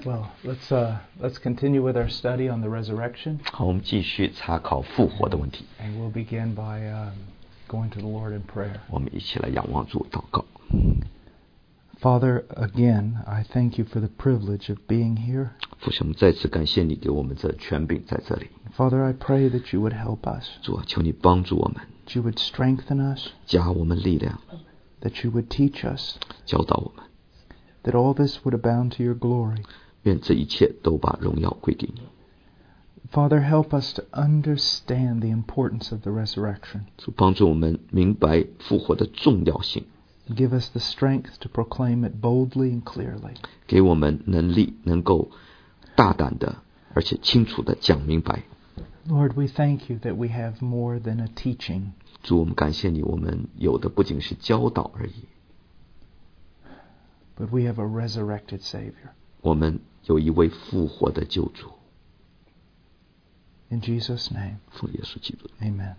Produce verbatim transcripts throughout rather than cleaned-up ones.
Well, let's uh, let's continue with our study on the resurrection. 好，我们继续查考复活的问题。 And we'll begin by um, going to the Lord in prayer. 我们一起来仰望主祷告。 Father, again, I thank you for the privilege of being here. 父神，我们再次感谢你给我们这权柄在这里。 Father, I pray that you would help us, 主啊，求你帮助我们， that you would strengthen us, 加我们力量， that you would teach us, 教导我们， that all this would abound to your glory. 愿这一切都把荣耀归给你。 Father, help us to understand the importance of the resurrection. 主帮助我们明白复活的重要性， Give us the strength to proclaim it boldly and clearly. 给我们能力，能够大胆的而且清楚的讲明白。 Lord, we thank you that we have more than a teaching. 主，我们感谢你，我们有的不仅是教导而已， But we have a resurrected Savior. 我们有一位复活的救主。 In Jesus' name, 奉耶稣基督。 amen.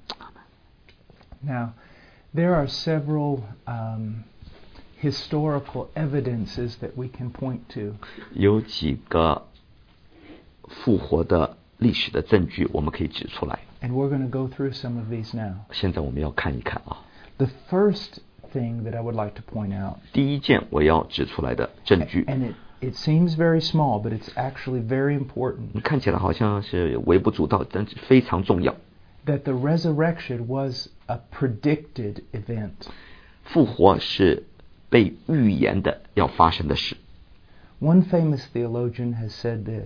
Now, there are several um, historical evidences that we can point to. 有几个复活的历史的证据，我们可以指出来。 And we're going to go through some of these now. 现在我们要看一看啊， The first thing that I would like to point out, 第一件我要指出来的证据， and it, it seems very small, but it's actually very important, 看起来好像是微不足道，但是非常重要。 that the resurrection was a predicted event. 复活是被预言的要发生的事。 One famous theologian has said this.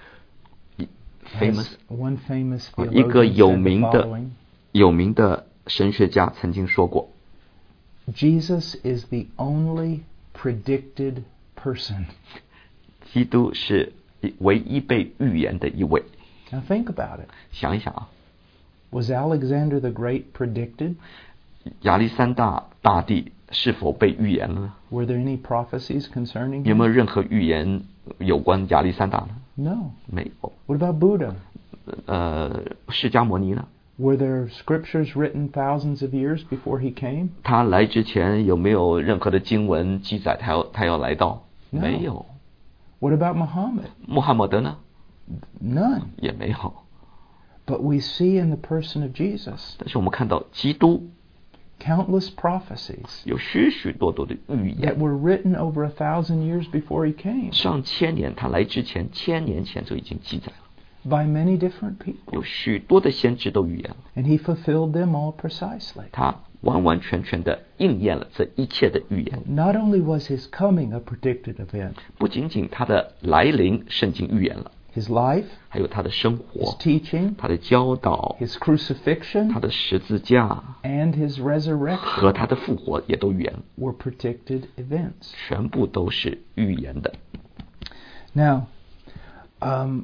famous Has one famous 一个 theologian 有 said the 名的 following. 有名的神学家曾经说过， Jesus is the only predicted person. 基督是唯一被预言的一位。 Now think about it. 想一想啊， Was Alexander the Great predicted? 亚历山大大帝是否被预言了呢？ Were there any prophecies concerning 有没 him? 有任何预言有关亚历山大呢？ No. 没有。 What about Buddha? 呃，释迦摩尼呢？ Were there scriptures written thousands of years before he came? 他来之前有没有任何的经文记载他要他要来到？ No. 没有。 What about Muhammad? 穆罕默德呢？ None. 也没有。 But we see in the person of Jesus 但是我们看到基督 countless prophecies 有许许多多的预 that 言， were written over a thousand years before he came 上千年他来之前，千年前就已经记载了。 by many different people. 有许多的先知都预言了， And he fulfilled them all precisely. 他完完全全的应验了这一切的预言。 Not only was his coming a predicted event, 不仅仅他的来临，圣经预言了， his life, 还有他的生 his 活、 teaching, 他的教导、 his crucifixion, 他的十字架 and his 和 resurrection 他的复活也都预言了， were predicted events. 全部都是预言的。 Now, um,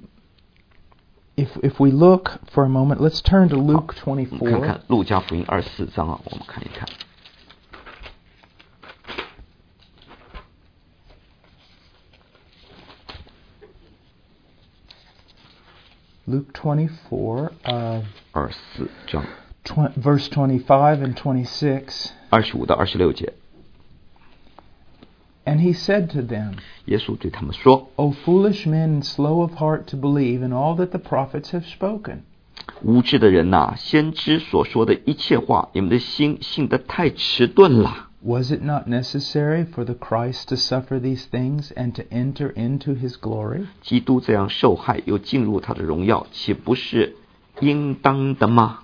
if if we look for a moment, let's turn to Luke 我们看 twenty-four. 看路加福音二十四章啊，我们看一看。 Luke twenty-four, uh, 二十四章 tw- verse twenty-five and twenty-six. 二十五到二十六节， And he said to them, 耶稣对他们说 O foolish men and slow of heart to believe in all that the prophets have spoken.：“ 无知的人呐、先知所说的一切话，你们的心信得太迟钝了。 Was it not necessary for the Christ to suffer these things and to enter into his glory?” 基督这样受害，又进入他的荣耀，岂不是应当的吗？”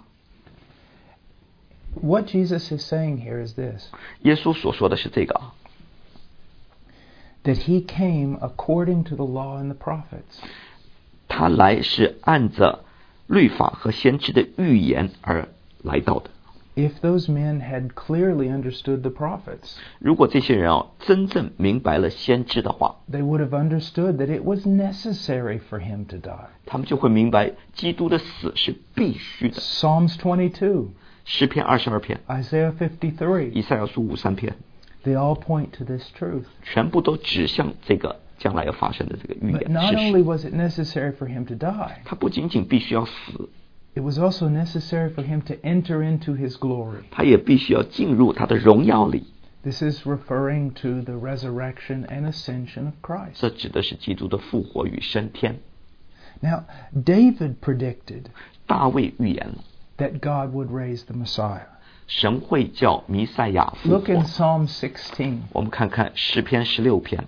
What Jesus is saying here is this, 耶稣所说的是这个啊， that he came according to the law and the prophets. 他来是按着律法和先知的预言而来到的。 If those men had clearly understood the prophets, 如果这些人啊真正明白了先知的话， they would have understood that it was necessary for him to die. 他们就会明白基督的死是必须的。 Psalms twenty-two, 诗篇二十二篇、 Isaiah fifty-three, 以赛亚书五三篇， they all point to this truth. 全部都指向这个将来要发生的这个预 But 言 not 事 only 实。 was it necessary for him to die, 他不仅仅必须要死， it was also necessary for him to enter into his glory. 他也必须要进入他的荣耀里。 This is referring to the resurrection and ascension of Christ. 这指的是基督的复活与升天。 Now, David predicted 大卫预言了 that God would raise the Messiah. 神会叫弥赛亚复 Look in 活。 Psalm sixteen. 我们看看诗篇十六篇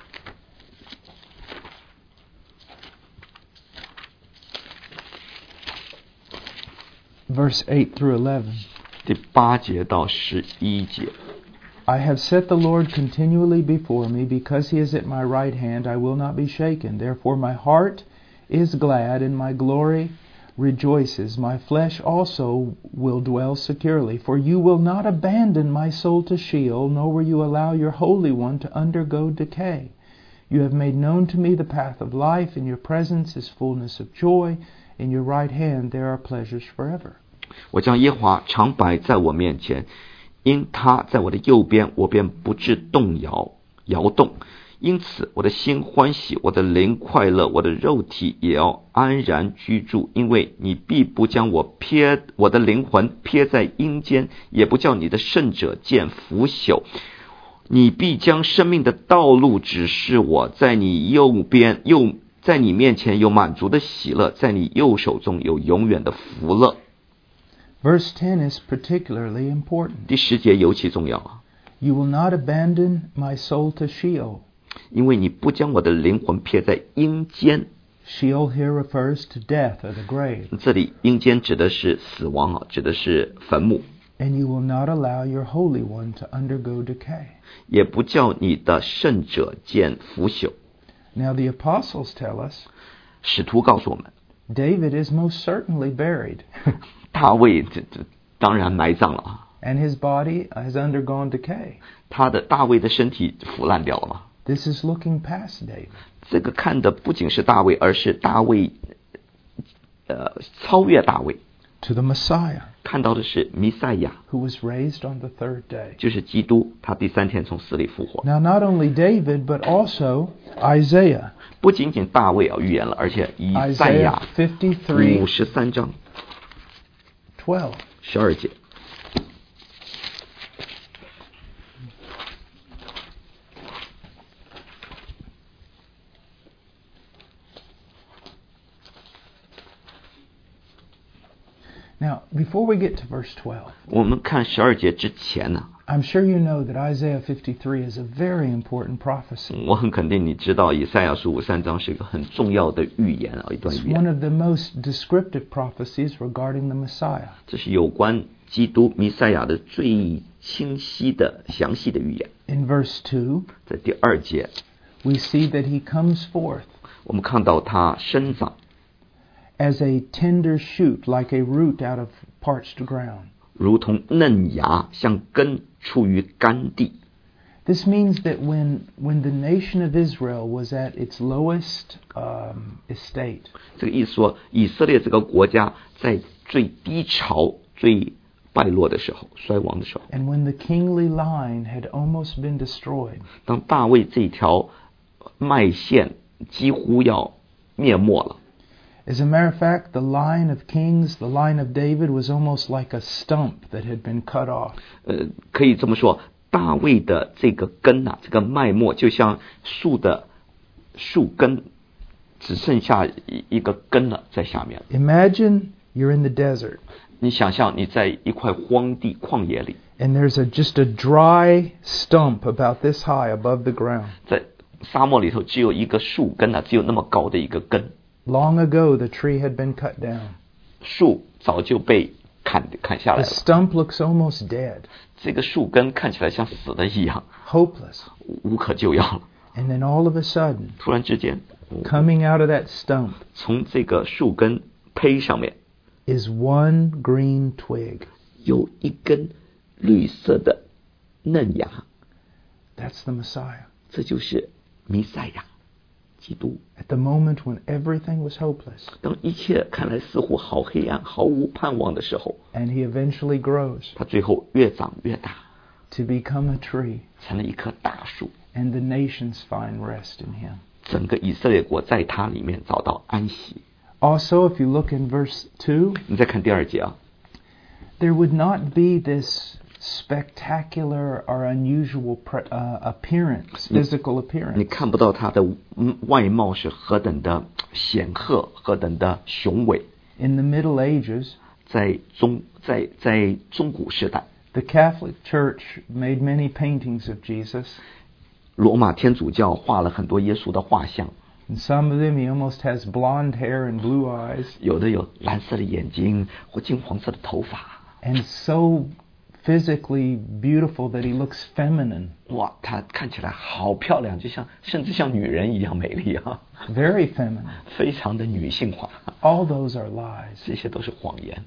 Verse eight through eleven. 第八节到十一节。 I have set the Lord continually before me, because he is at my right hand, I will not be shaken. Therefore my heart is glad, and my glory rejoices. My flesh also will dwell securely, for you will not abandon my soul to Sheol, nor will you allow your Holy One to undergo decay. You have made known to me the path of life. In your presence is fullness of joy. In your right hand there are pleasures forever. 我将耶和华常摆在我面前，因他在我的右边，我便不致动摇摇动。因此我的心欢喜，我的灵快乐，我的肉体也要安然居住。因为你必不将我撇我的灵魂撇在阴间，也不叫你的圣者见腐朽。你必将生命的道路指示我，在你右边右在你面前有满足的喜乐，在你右手中有永远的福乐。 Verse ten is particularly important. 第十节尤其重要啊， You will not abandon my soul to Sheol. 因为你不将我的灵魂撇在阴间。 Sheol here refers to death or the grave. 这里阴间指的是死亡啊，指的是坟墓。 And you will not allow your Holy One to undergo decay. 也不叫你的圣者见腐朽。 Now the apostles tell us 使徒告诉我们， David is most certainly buried. 大卫这这当然埋葬了啊， And his body has undergone decay. 他的大卫的身体腐烂掉了嘛。 This is looking past David. 这个看的不仅是大卫，而是大卫呃超越大卫， To the Messiah, 看到的是弥赛亚， who was raised on the third day. 就是基督，他第三天从死里复活。 Now not only David, but also Isaiah. 不仅仅大卫啊预言了，而且以赛 Isaiah 亚 fifty-three, 五十三章 twelve. 十二节。 Now, before we get to verse twelve, 我们看十二节之前呢， I'm sure you know that Isaiah fifty-three is a very important prophecy. 我很肯定你知道以赛亚书五十三章是一个很重要的预言啊，一段 It's 预 one 言。 of the most descriptive prophecies regarding the Messiah. 这是有关基督弥赛亚的最清晰的详细的预言。 In verse two, 在第二节， we see that he comes forth 我们看到他生长， as a tender shoot, like a root out of parched ground. 如同嫩芽，像根出于干地。 This means that when, when the nation of Israel was at its lowest um, estate, 这个意思说，以色列这个国家在最低潮、最败落的时候、衰亡的时候， and when the kingly line had almost been destroyed, 当大卫这条脉线几乎要灭没了。 as a matter of fact, the line of kings, the line of David, was almost like a stump that had been cut off. 呃，可以这么说，大卫的这个根啊，这个脉络就像树的树根，只剩下一一个根了在下面。 Imagine you're in the desert, 你想象你在一块荒地旷野里， and there's a, just a dry stump about this high above the ground. 在沙漠里头只有一个树根啊，只有那么高的一个根， Long ago, the tree had been cut down. 树早就被砍砍下来 The 了。 stump looks almost dead, 这个树根看起来像死的一样， hopeless. 无可救药了。 And then all of a sudden, 突然之间， coming out of that stump 从这个树根胚上面 is one green twig. 有一根绿色的嫩芽， That's the Messiah. 这就是弥赛亚，基督。 At the moment when everything was hopeless, 当一切看来似乎好黑暗、毫无盼望的时候， and he eventually grows 他最后越长越大， to become a tree, 成了一棵大树。 and the nations find rest in him. 整个以色列国在他里面找到安息。 Also, if you look in verse two, 你再看第二节啊， there would not be this spectacular or unusual pre- uh, appearance, physical 你 appearance. 看不到他的外貌是何等的显赫，何等的雄伟。 In the Middle Ages, 在中在在中古时代， the Catholic Church made many paintings of Jesus. 罗马天主教画了很多耶稣的画像， In some of them, he almost has blonde hair and blue eyes, 有的有蓝色的眼睛或金黄色的头发。 and so physically beautiful that he looks feminine. 哇，她看起来好漂亮，就像甚至像女人一样美丽啊， Very feminine. 非常的女性化。 All those are lies. 这些都是谎言，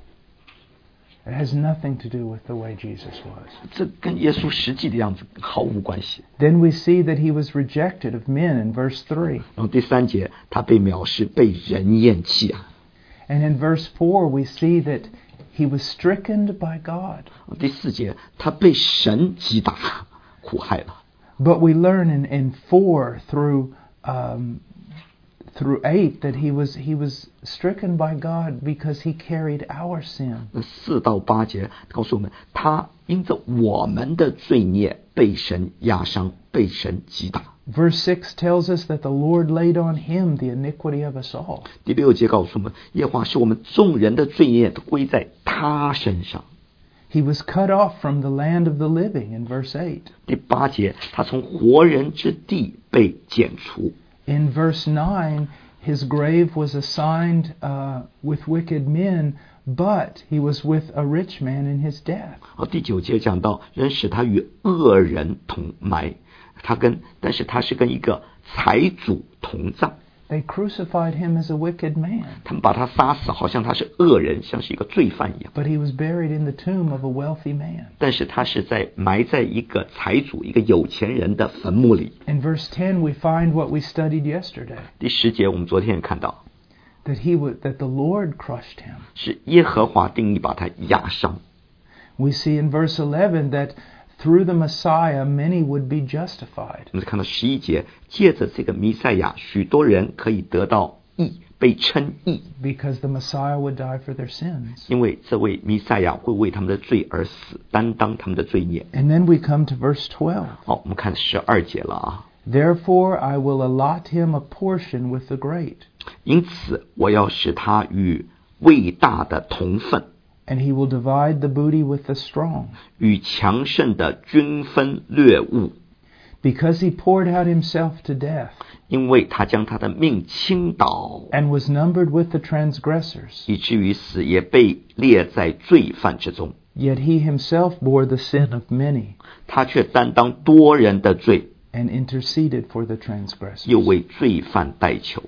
It has nothing to do with the way Jesus was. 这跟耶稣实际的样子毫无关系。 Then we see that he was rejected of men in verse three. 然后第三节，他被藐视，被人厌弃啊。 And in verse four, we see that he was stricken by God. 第四节，他被神击打，苦害了。 But we learn in, in four through um, through eight that he was he was stricken by God because he carried our sin. 那四到八节告诉我们，他因着我们的罪孽被神压伤，被神击打。 Verse six tells us that the Lord laid on him the iniquity of us all. 第六节告诉我们，耶和华是我们众人的罪孽都归在他身上。 He was cut off from the land of the living in verse eight. 第八节，他从活人之地被剪除。 In verse nine, his grave was assigned uh, with wicked men, but he was with a rich man in his death. 哦，第九节讲到，人使他与恶人同埋，他跟但是他是跟一个财主同葬。 They crucified him as a wicked man, 他们把他杀死，好像他是恶人，像是一个罪犯一样。 but he was buried in the tomb of a wealthy man. 但是他是在埋在一个财主、一个有钱人的坟墓里。 In verse ten, we find what we studied yesterday, 第十节，我们昨天也看到， that he would, that the Lord crushed him. 是耶和华定义把他压伤。 We see in verse eleven that through the Messiah, many would be justified. 我们看到十一节，借着这个弥赛亚，许多人可以得到义，被称义， Because the Messiah would die for their sins. 因为这位弥赛亚会为他们的罪而死，担当他们的罪孽。 And then we come to verse twelve. 好，我们看十二节了啊。 Therefore I will allot him a portion with the great, 因此，我要使他与伟大的同分， and he will divide the booty with the strong. 与强盛的均分掠物， Because he poured out himself to death, 因为他将他的命倾倒， and was numbered with the transgressors. 以至于死，也被列在罪犯之中。 Yet he himself bore the sin of many, 他却担当多人的罪， and interceded for the transgressors. 又为罪犯代求。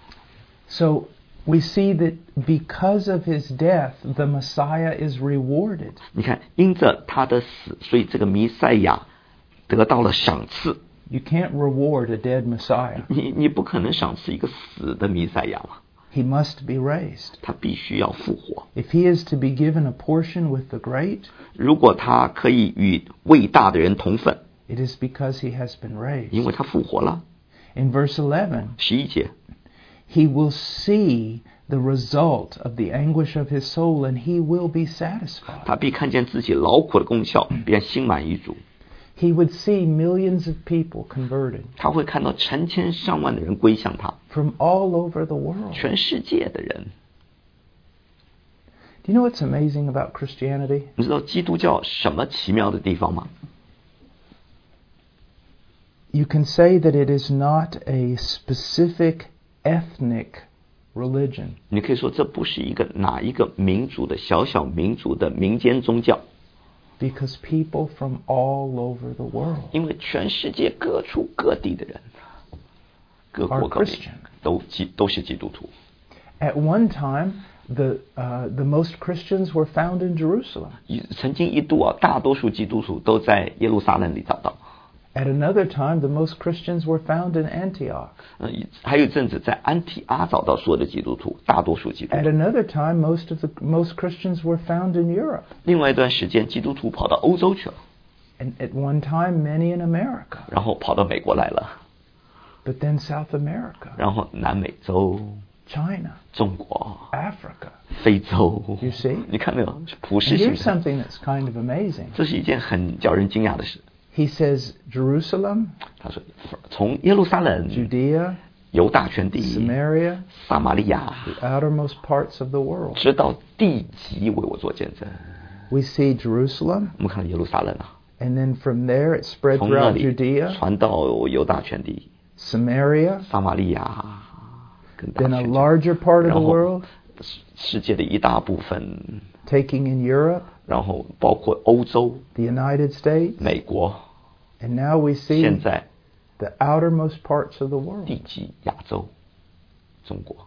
So we see that because of his death, the Messiah is rewarded. 你看，因着他的死，所以这个弥赛亚得到了赏赐。 You can't reward a dead Messiah. 你你不可能赏赐一个死的弥赛亚嘛， He must be raised. 他必须要复活。 If he is to be given a portion with the great, 如果他可以与伟大的人同分， it is because he has been raised. 因为他复活了。 In verse eleven, 十一节， he will see the result of the anguish of his soul, and he will be satisfied. 他必看见自己劳苦的功效，便心满意足。 He would see millions of people converted 他会看到成千上万的人归向他， from all over the world. 全世界的人。 Do you know what's amazing about Christianity? 你知道基督教什么奇妙的地方吗？ You can say that it is not a specific ethnic religion. 你可以说这不是一个哪一个民族的小小民族的民间宗教， Because people from all over the world 因为全世界各处各地的人，各国 are 各民 Christian. 都基都是基督徒。 At one time, the uh, the most Christians were found in Jerusalem. 曾经一度啊，大多数基督徒都在耶路撒冷里找到。 At another time, the most Christians were found in Antioch. 呃，还有一阵子在安提阿找到所有的基督徒，大多数基督 At 徒。 another time, most of the most Christians were found in Europe. 另外一段时间，基督徒跑到欧洲去了， And at one time, many in America. 然后跑到美国来了， But then South America. 然后南美洲， China, 中国、 Africa. 非洲。 You see? 你看没有？是普 And 世性 here's 的， something that's kind of amazing. 这是一件很叫人惊讶的事。 He says Jerusalem, 他说，从耶路撒冷、 Judea, 犹大全地、 Samaria, 撒玛利亚， the outermost parts of the world. 直到地极为我做见证。 We see Jerusalem, 我们看耶路撒冷啊， and then from there it spread 从那 throughout 里 Judea, 传到犹大全地、 Samaria, 撒玛利亚，跟大 then a 全地， larger part of 然 the 后 world 世界的一大部分， taking in Europe, 然后包括欧洲、 the United States, 美国， and now we 现 see 在 the outermost parts of the world. 地极亚洲、中国。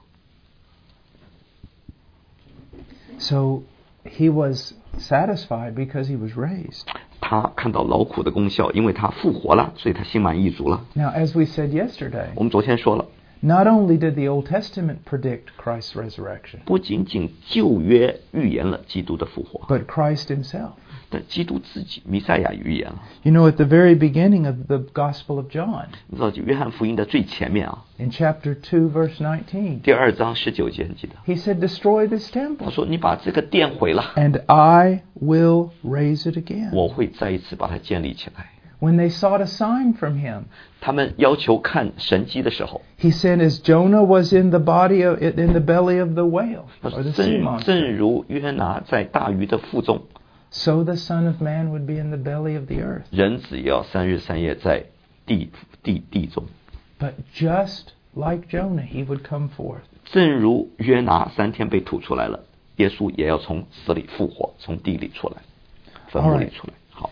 So he was satisfied because he was raised. 他看到劳苦的功效，因为他复活了，所以他心满意足了。 Now, as we said yesterday, 我们昨天说了， not only did the Old Testament predict Christ's resurrection, 不仅仅旧约预言了基督的复活， but Christ himself. 但基督自己弥赛亚预言了。 You know, at the very beginning of the Gospel of John, 你知道约翰福音的最前面啊， in chapter two, verse nineteen, 第二章十九节，你记得？ he said, destroy this 他 temple, 说：“你把这个殿毁了， and I will raise it again. 我会再一次把它建立起来。” When they sought a sign from him, 他们要求看神迹的时候， he said, as Jonah was in the body of, in the belly of the whale, 他 or 说 the sea 正 monster, 正如约拿在大鱼的腹中， so the Son of Man would be in the belly of the earth. 人子也要三日三夜在地地地中。 But just like Jonah, he would come forth. 正如约拿三天被吐出来了，耶稣也要从死里复活，从地里出来，坟墓里出来。好，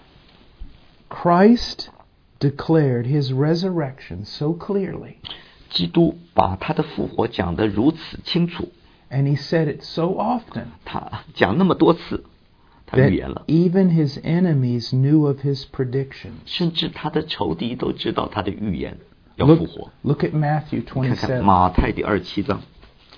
Christ declared his resurrection so clearly, 基督把他的复活讲得如此清楚， and he said it so often, 他讲那么多次，他 that 预言了， even his enemies knew of his predictions. 甚至他的仇敌都知道他的预言要复 Look, 活。 look at Matthew 你看看 twenty-seven. 马太第二十七章，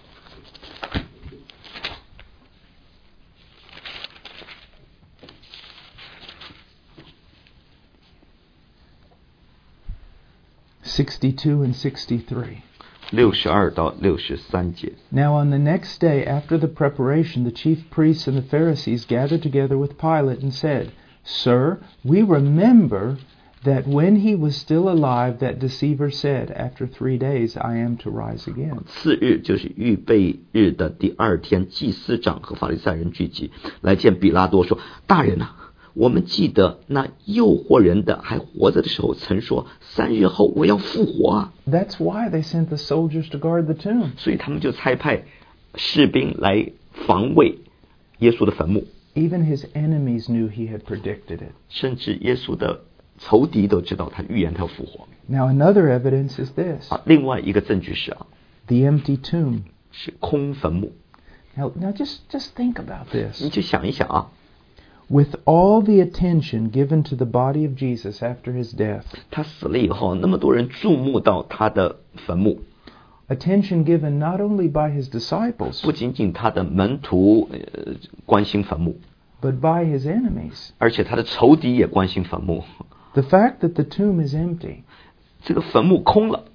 sixty-two and sixty-three. 六十二到六十三节。 Now on the next day after the preparation, the chief priests and the Pharisees gathered together with Pilate and said, Sir, we remember that when he was still alive, that deceiver said, After three days I am to rise again. 次日就是预备日的第二天，祭司长和法利赛人聚集来见比拉多，说：“大人啊，我们记得那诱惑人的还活着的时候，曾说三日后我要复活啊。” That's why they sent the soldiers to guard the tomb. 所以他们就差派士兵来防卫耶稣的坟墓， Even his enemies knew he had predicted it. 甚至耶稣的仇敌都知道他预言他要复活。 Now another evidence is this, 啊，另外一个证据是啊， the empty tomb. 是空坟墓。 Now, now just, just think about this. 你就想一想啊， With all the attention given to the body of Jesus after his death, 他死了以后，那么多人注目到他的坟墓， attention given not only by his disciples, 不仅仅他的门徒呃关心坟墓， but by his enemies. 而且他的仇敌也关心坟墓。 The fact that the tomb is empty 这个坟墓空了，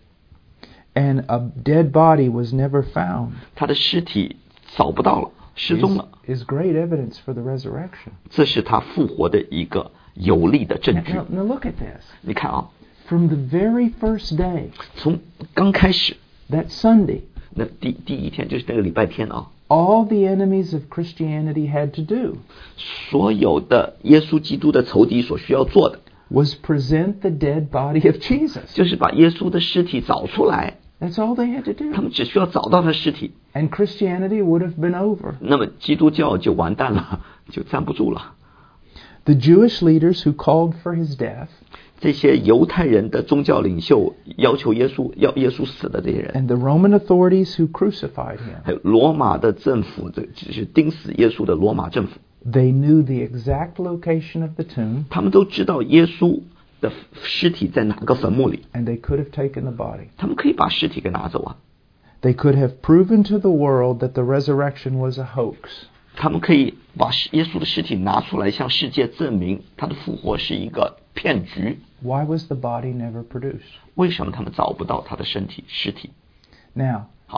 and a dead body was never found 他的尸体找不到了，失踪 is, 了， is great evidence for the resurrection. 这是他复活的一个有力的证 Now, 据。 now, now look at this. 你看啊， From the very first day, 从刚开始 that Sunday, 那第第一天就是那个礼拜天啊， all the enemies of Christianity had to do 所有的耶稣基督的仇敌所需要做的， was present the dead body of Jesus. 就是把耶稣的尸体找出来。 That's all they had to 他 do. 们只需要找到他尸体， And Christianity would have been over. 那么基督教就完蛋了，就站不住了。 The Jewish leaders who called for his death 这些犹太人的宗教领袖要求耶稣要耶稣死的这些人， and the Roman authorities who crucified him, 还有罗马的政府，这只是钉死耶稣的罗马政府， they knew the exact location of the tomb 他们都知道耶稣的尸体在哪个坟墓里， and they could have taken the body. 他们可以把尸体给拿走啊， They could have proven to the world that the resurrection was a hoax. 他们可以把耶稣的尸体拿出来，向世界证明他的复活是一个骗局。 Why was the body never produced? 为什么他们找不到他的身体尸体？ Now, 好，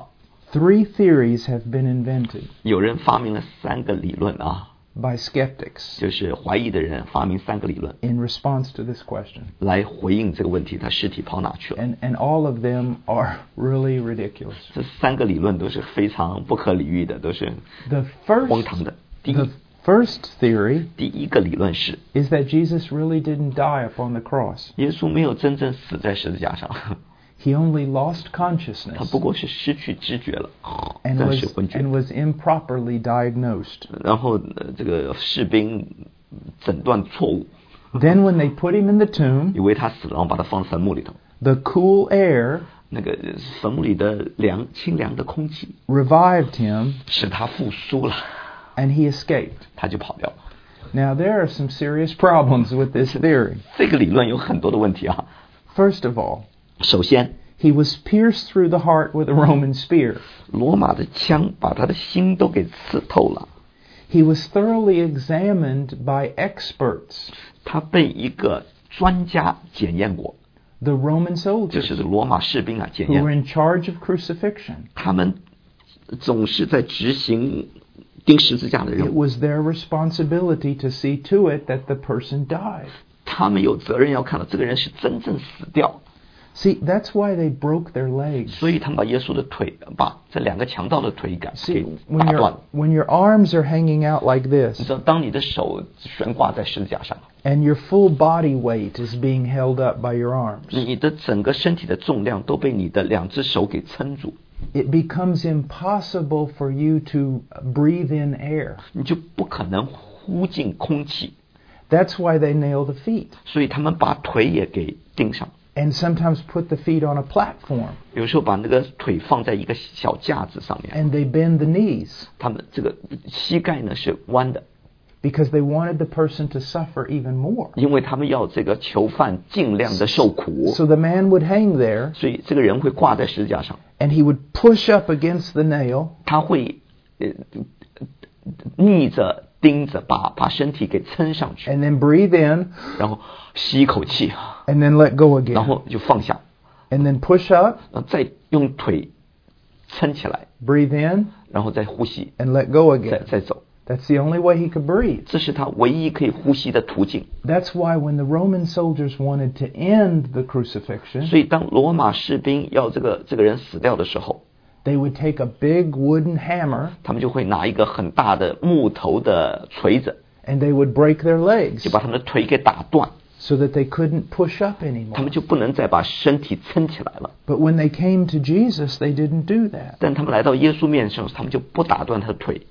Three theories have been invented 有人发明了三个理论啊， by skeptics 就是怀疑的人发明三个理论 in response to this question. 来回应这个问题，他尸体跑哪去了？ And, and all of them are really ridiculous. 这三个理论都是非常不可理喻的，都是 The first, 荒唐的。第 the 一， first theory 第一个理论是 is that Jesus really didn't die upon the cross. 耶稣没有真正死在十字架上， He only lost 他 consciousness 不过是失去知觉了， and 暂 was, 时昏厥。 and was improperly diagnosed. 然后、呃、这个士兵诊断错误， Then when they put him in the tomb, 以为他死了，然后把他放坟墓里头。 the cool air 那个坟墓里的凉清凉的空气 revived him 使他复苏了， and he escaped. 他就跑掉了。 Now there are some serious problems with this theory. 这个理论有很多的问题啊。 First of all, 首先， he was pierced through the heart with a Roman spear. 罗马的枪把他的心都给刺透了， He was thoroughly examined by experts, 他被一个专家检验过， the Roman 就 soldiers, 是罗马士兵啊检 who were 验， in charge of crucifixion. 他们总是在执行钉十字架的任 It 务， was their responsibility to see to it that the person died. 他们有责任要看到这个人是真正死掉， See, that's why they broke their legs. 所以他们把耶稣的腿，把这两个强盗的腿给 See, 给 when 打 your 断。 when your arms are hanging out like 你 this 知道，当你的手悬挂在十字架上， and your full body weight is being held up by your arms, 你的整个身体的重量都被你的两只手给撑住， it becomes impossible for you to breathe in air. 你就不可能呼进空气。 That's why they nail the feet 所以他们把腿也给钉上， and sometimes put the feet on a platform 有时候把那个腿放在一个小架子上面， and they bend the knees 他们这个膝盖呢是弯的， because they wanted the person to suffer even more. 因为他们要这个囚犯尽量的受苦， So the man would hang there 所以这个人会挂在十字架上， and he would push up against the nail 他会呃逆着钉着把把身体给撑上去， and then breathe in 然后吸一口气， and then let go 然 again 后就放下， and then push up, 然后再用腿撑起来， breathe in 然后再呼吸， and let go 再 again. 再走， That's the only way he could breathe. 这是他唯一可以呼吸的途径。 That's why when the Roman soldiers wanted to end the crucifixion, 所以当罗马士兵要这个这个人死掉的时候， they would take a big wooden hammer 他们就会拿一个很大的木头的锤子， and they would break their legs 就把他们的腿给打断， so that they couldn't push up 他 anymore. 们就不能再把身体撑起来了。 But when they came to Jesus, they didn't do that 但他们来到耶稣面前，他们就不打断他的腿，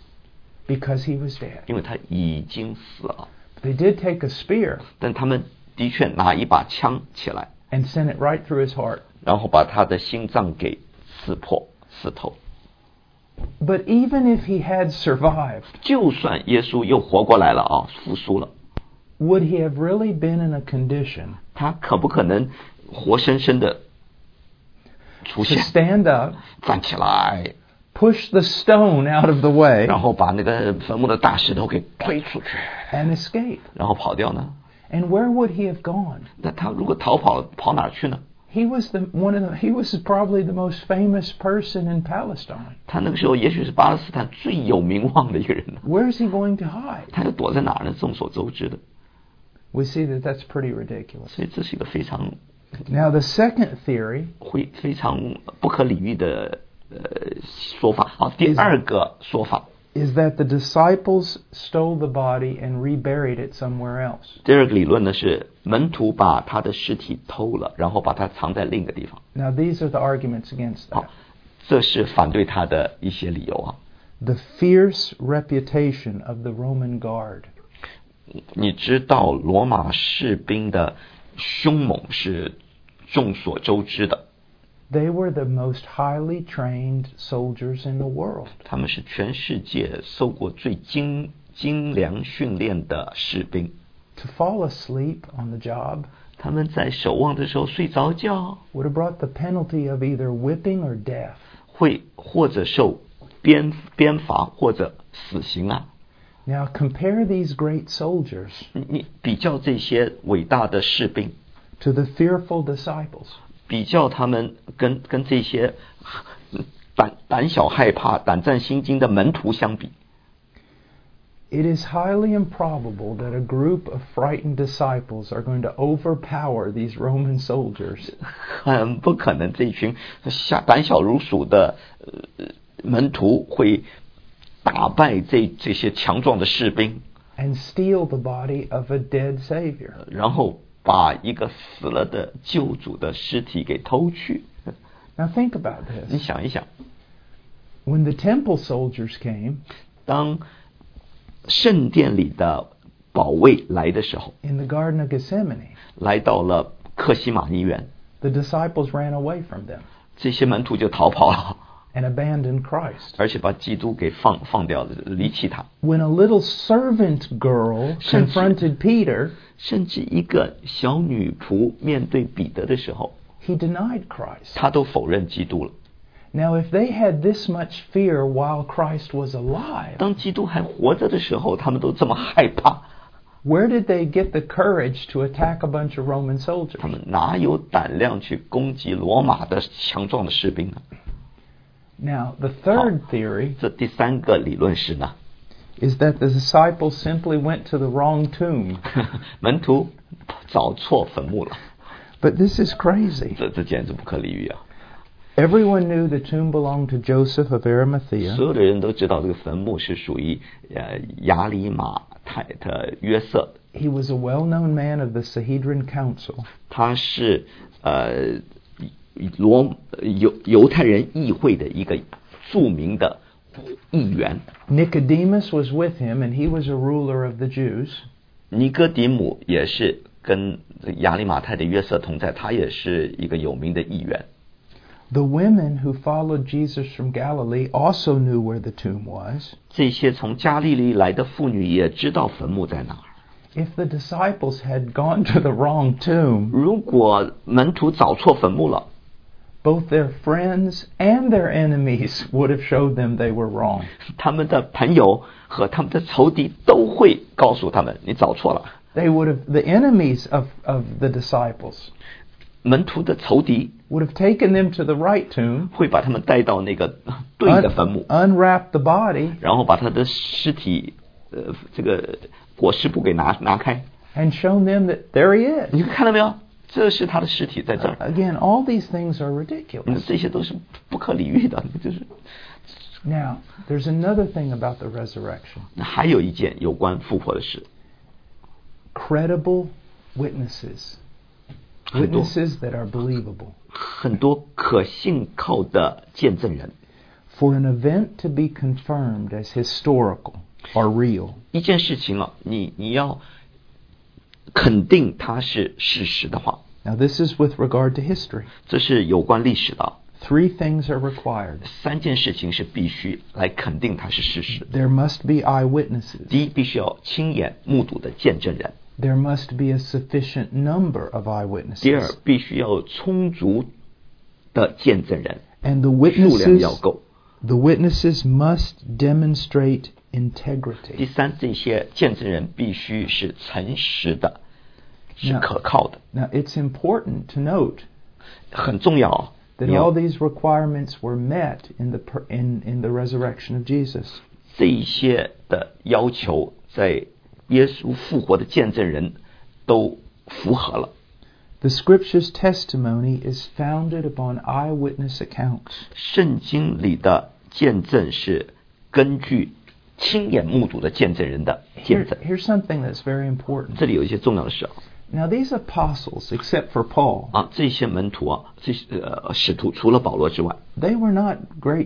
because he was dead. 因为他已经死了。 They did take a spear 但他们的确拿一把枪起来， and sent it right through his heart. 然后把他的心脏给刺破、刺透。 But even if he had survived, 就算耶稣又活过来了啊，复苏了， would he have really been in a condition 他可不可能活生生的出 to 现， stand up, 站起来， push the stone out of the way, 然后把那个坟墓的大石头给推出去， and escape? 然后跑掉呢？ And where would he have gone? 那他如果逃跑了，跑哪儿去呢？ He was the one of the, he was probably the most famous person in Palestine. 他那个时候也许是巴勒斯坦最有名望的一个人呢。 Where is he going to hide? 他又躲在哪儿呢？众所周知的。 We see that that's pretty ridiculous. 所以这是一个非常 Now the second theory 会非常不可理喻的呃说法。好，第二个说法， is that the disciples stole the body and reburied it somewhere else. 第二个理论呢是门徒把他的尸体偷了，然后把它藏在另一个地方。 Now these are the arguments against that. 好，这是反对他的一些理由啊。 The fierce reputation of the Roman guard. 你知道罗马士兵的凶猛是众所周知的， They were the most highly trained soldiers in the world. 他们是全世界受过最精精良训练的士兵。 To fall asleep on the job 他们在守望的时候睡着觉， would have brought the penalty of either whipping or death. 会或者受鞭鞭罚或者死刑啊。 Now compare these great soldiers 你你比较这些伟大的士兵， to the fearful disciples. 比较他们跟跟这些胆胆小害怕、胆战心惊的门徒相比， It is highly improbable that a group of frightened disciples are going to overpower these Roman soldiers. 很不可能这一群吓胆小如鼠的、呃、门徒会打败这这些强壮的士兵， And steal the body of a dead Savior. 然后把一个死了的救主的尸体给偷去。 Now think about 你 this. 想一想， When the temple soldiers came 当圣殿里的保卫来的时候， in the Garden of Gethsemane, 来到了克西马尼园， the disciples ran away from them 这些门徒就逃跑了， and abandoned Christ. 而且把基督给放放掉了，离弃他。 When a little servant girl confronted Peter, 甚至一个小女仆面对彼得的时候， he denied Christ. 他都否认基督了。 Now, if they had this much fear while Christ was alive, 当基督还活着的时候，他们都这么害怕， where did they get the courage to attack a bunch of Roman 他 soldiers? 们哪有胆量去攻击罗马的强壮的士兵呢？ Now, the third theory 这第三个理论是呢， is that the disciples simply went to the wrong tomb. 门徒找错坟墓了， But this is crazy. 这这简直不可理喻啊！ Everyone knew the tomb belonged to Joseph of Arimathea. 所有的人都知道这个坟墓是属于呃亚里马太的约瑟， He was a well-known man of the Sanhedrin Council. 他是呃罗犹犹太人议会的一个著名的议员。 Nicodemus was with him, and he was a ruler of the Jews. 尼哥底母也是跟亚里马太的约瑟同在，他也是一个有名的议员。 The women who followed Jesus from Galilee also knew where the tomb was. 这些从加利利来的妇女也知道坟墓在哪儿。 If the disciples had gone to the wrong tomb, 如果门徒找错坟墓了， both their friends and their enemies would have showed them they were wrong. 他们的朋友和他们的仇敌都会告诉他们你找错了。 They would have, the enemies of, of the disciples 门徒的仇敌 would have taken them to the right tomb, 会把他们带到那个对的坟墓， un- unwrapped the body, 然后把他的尸体呃这个裹尸布给拿拿开。 and shown them that there he 你 is. 看到没有？这是他的尸体在这儿。 Again, all these things are 嗯 ridiculous. 这些都是不可理喻的，就是。 Now, there's another thing about the resurrection. 还有一件有关复活的事， Credible witnesses. 很多 Witnesses that are believable. 很多可信靠的见证人。 For an event to be confirmed as historical or real, 一件事情啊，你你要肯定它是事实的话， now this is with regard to history. 这是有关历史的。 Three things are required. 三件事情是必须来肯定它是事实。 There must be eyewitnesses. 第一，必须要亲眼目睹的见证人； There must be a sufficient number of 第二 eyewitnesses. ， 必须要有充足的见证人， And the 数量 witnesses, 要够。 the witnesses must demonstrate 第 integrity. 三，这些见证人必须是诚实的，是 Now- 可靠的， Now, it's important to note 很重要啊。 that 你要 all these requirements were met in the per- in, in the resurrection of Jesus. 这一些的要求，在耶稣复活的见证人都符合了。 The Scripture's testimony is founded upon eyewitness accounts. 圣经里的见证是根据亲眼目睹的见证人的 Here, 见证。 here's something that's very important. 这里有一些重要的事啊， Now, these apostles, except for Paul, 啊，这些门徒啊，这些呃使徒除了保罗之外， they were not great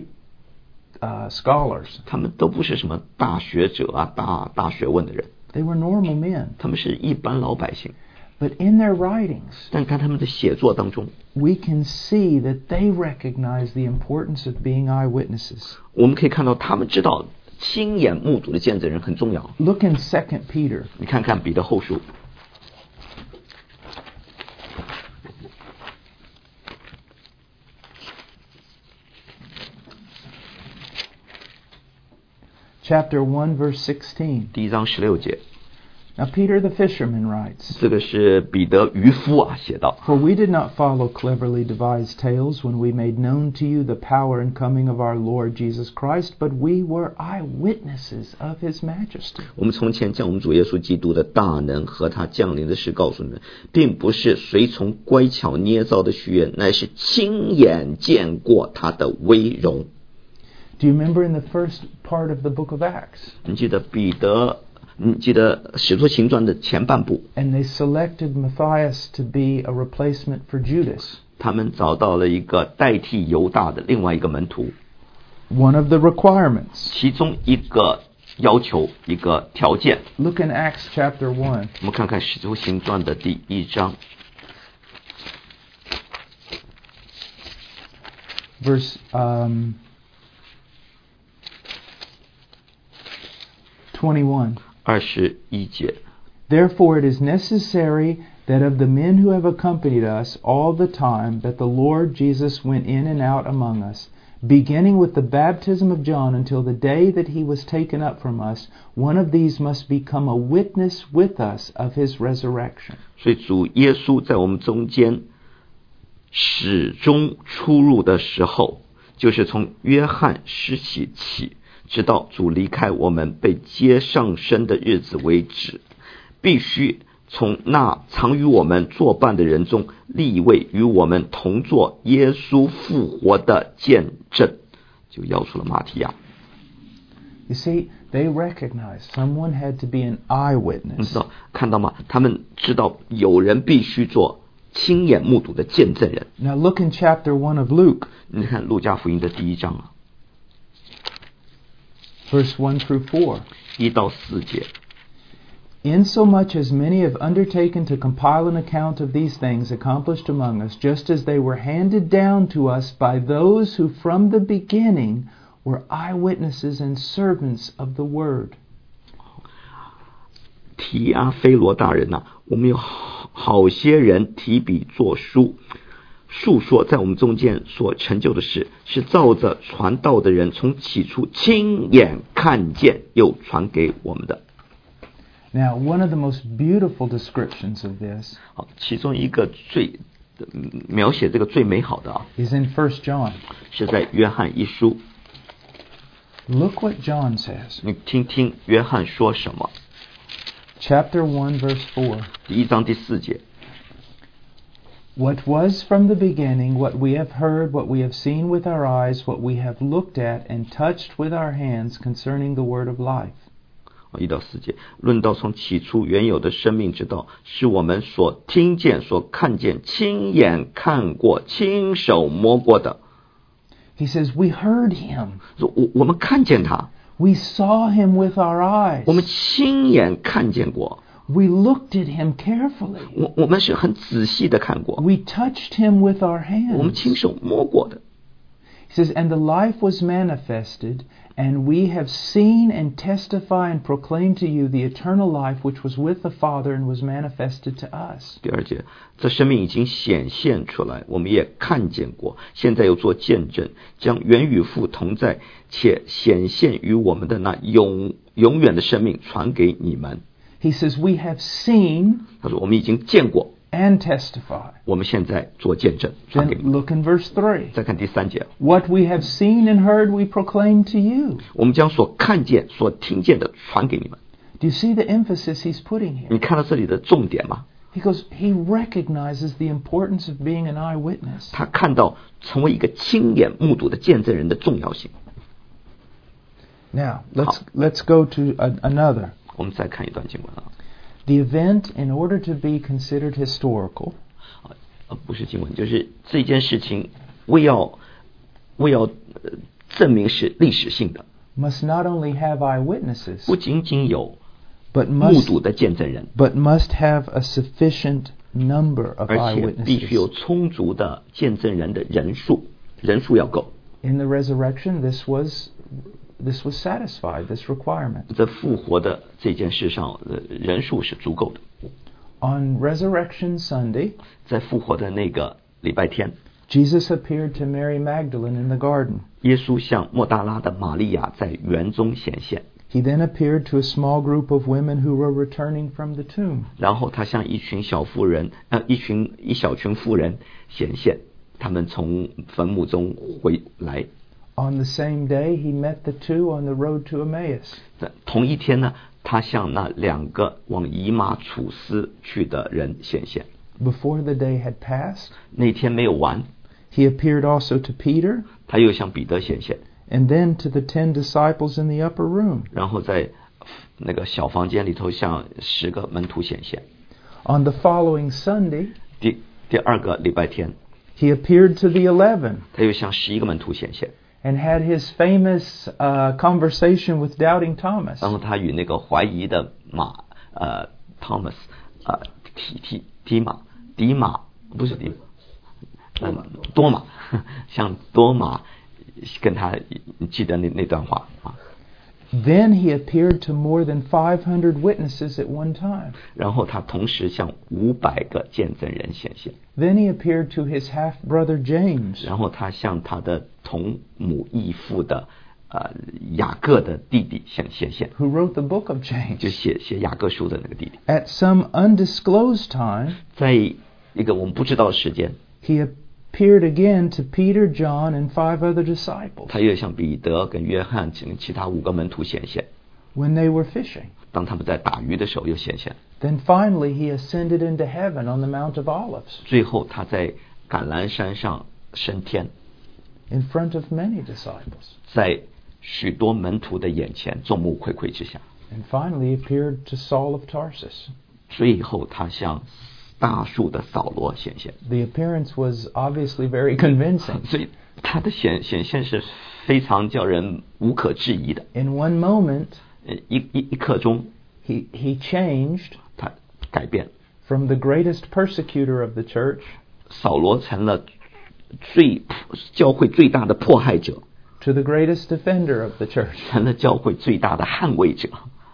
uh, scholars. 他们都不是什么大学者啊、大大学问的人， They were normal men. 他们是一般老百姓。 But in their writings, 但看他们的写作当中， we can see that they recognize the importance of being eyewitnesses. 我们可以看到他们知道亲眼目睹的见证人很重要。 Look in Second Peter. 你看看彼得后书， Chapter one, verse sixteen. 第一章十六节， Now Peter the fisherman writes, 这个是彼得渔夫啊写道 For we did not follow cleverly devised tales when we made known to you the power and coming of our Lord Jesus Christ, but we were eyewitnesses of his majesty. 我们从前将我们主耶稣基督的大能和他降临的事告诉你们，并不是随从乖巧捏造的虚言，乃是亲眼见过他的威荣。 Do you remember in the first part of the book of Acts? 你记得彼得，你记得使徒行传的前半部， And they selected Matthias to be a replacement for Judas. 他们找到了一个代替犹大的另外一个门徒， One of the requirements. 其中一个要求，一个条件。 Look in Acts chapter one. 我们看看使徒行传的第一章 Verse um, twenty-one. 二十一节。 Therefore it is necessary that of the men who have accompanied us all the time that the Lord Jesus went in and out among us, beginning with the baptism of John until the day that he was taken up from us, one of these must become a witness with us of his resurrection. 所以主耶稣在我们中间始终出入的时候，就是从约翰施洗起，直到主离开我们被接上升的日子为止，必须从那常与我们作伴的人中立一位与我们同作耶稣复活的见证，就要出了马提亚。 You see, they recognized someone had to be an 你 eyewitness. 知道看到吗？他们知道有人必须做亲眼目睹的见证人。 Now look in chapter one of Luke, 你看路加福音的第一章啊， verse one through four. 一到四节。 Insomuch as many have undertaken to compile an account of these things accomplished among us, just as they were handed down to us by those who from the beginning were eyewitnesses and servants of the word. 提阿非罗大人呐、啊，我们有好好些人提笔作书，述说在我们中间所成就的事，是照着传道的人从起初亲眼看见又传给我们的。 Now, one of the most beautiful descriptions of this 好，其中一个最描写这个最美好的啊， is in First John. 是在约翰一书。 Look what John says. 你听听约翰说什么。 Chapter one, verse four. 第一章第四节。 What was from the beginning, what we have heard, what we have seen with our eyes, what we have looked at and touched with our hands concerning the word of life. 一到四节，论到从起初原有的生命之道，是我们所听见、所看见、亲眼看过、亲手摸过的。 He says, we heard him. 说我我们看见他， We saw him with our eyes. 我们亲眼看见过， We looked at him carefully. 我我们是很仔细的看过， We touched him with our 我们 hands. 亲手摸过的。 He says, and the life was manifested, and we have seen and testify and proclaim to you the eternal life which was with the Father and was manifested to us. 第二节，这生命已经显现出来，我们也看见过，现在又做见证，将原与父同在且显现于我们的那永永远的生命传给你们。 He says, we have seen 他说我们已经见过， and testify. 我们现在做见证传给 Then 你们。 look in verse three. 再看第三节， What we have seen and heard we proclaim to you. 我们将所看见、所听见的传给你们。 Do you see the emphasis he's putting here? 你看到这里的重点吗？ He goes, he recognizes the importance of being an eyewitness. 他看到成为一个亲眼目睹的见证人的重要性。 Now, let's, How? let's go to a, another. 我们再看一段经文啊， The event, in order to be considered historical, 呃，不是经文，就是这件事情为要为要、呃、证明是历史性的， must not only have eyewitnesses, 不仅仅有 but 目 must, 睹的见证人， but must have a sufficient number of 而且必须有 eyewitnesses. 充足的见证人的人数，人数要够。 In the resurrection, this was this was satisfied, this requirement. 在复活的这件事上，呃，人数是足够的。 On Resurrection Sunday, 在复活的那个礼拜天， Jesus appeared to Mary Magdalene in the garden. 耶稣向莫大拉的玛利亚在园中显现。 He then appeared to a small group of women who were returning from the tomb. 然后他向一群小妇人，呃，一群一小群妇人显现，他们从坟墓中回来。 On the same day, he met the two on the road to Emmaus. 在同一天呢，他向那两个往以马楚斯去的人显现。 Before the day had passed, 那天没有完， he appeared also to Peter, 他又向彼得显现， and then to the ten disciples in the upper room. 然后在那个小房间里头向十个门徒显现。 On the following Sunday, 第第二个礼拜天， he appeared to the eleven 他又向十一个门徒显现， and had his famous uh, conversation with doubting Thomas. 然后他与那个怀疑的马呃 Thomas 呃提提提马迪马不是迪嗯多马像多马跟他你记得那那段话啊。 Then he appeared to more than five hundred witnesses at one time. 然后他同时向五百个见证人显现。 Then he appeared to his half-brother James. 然后他向他的同母异父的呃雅各的弟弟显显现， who wrote the book of 就 James. 写写雅各书的那个弟弟。 At some undisclosed time, 在一个我们不知道的时间， he appeared again to Peter, John, and five other disciples 他又向彼得跟约翰其其他五个门徒显现。 when they were fishing. 当他们在打鱼的时候又显现。 Then finally he ascended into heaven on the Mount of Olives 最后他在橄榄山上升天， in front of many disciples. 在许多门徒的眼前众目睽睽之下。 And finally he appeared to Saul of Tarsus. 最后他向大树的扫罗显现。 The appearance was obviously very convincing. 所以他的显显现是非常叫人无可置疑的。 In one moment, 呃一一一刻钟， he, he changed 他改变， from the greatest persecutor of the church 扫罗成了最教会最大的迫害者， to the greatest defender of the church. 成了教会最大的捍卫者。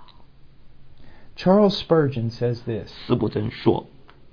Charles Spurgeon says this: 斯布真说，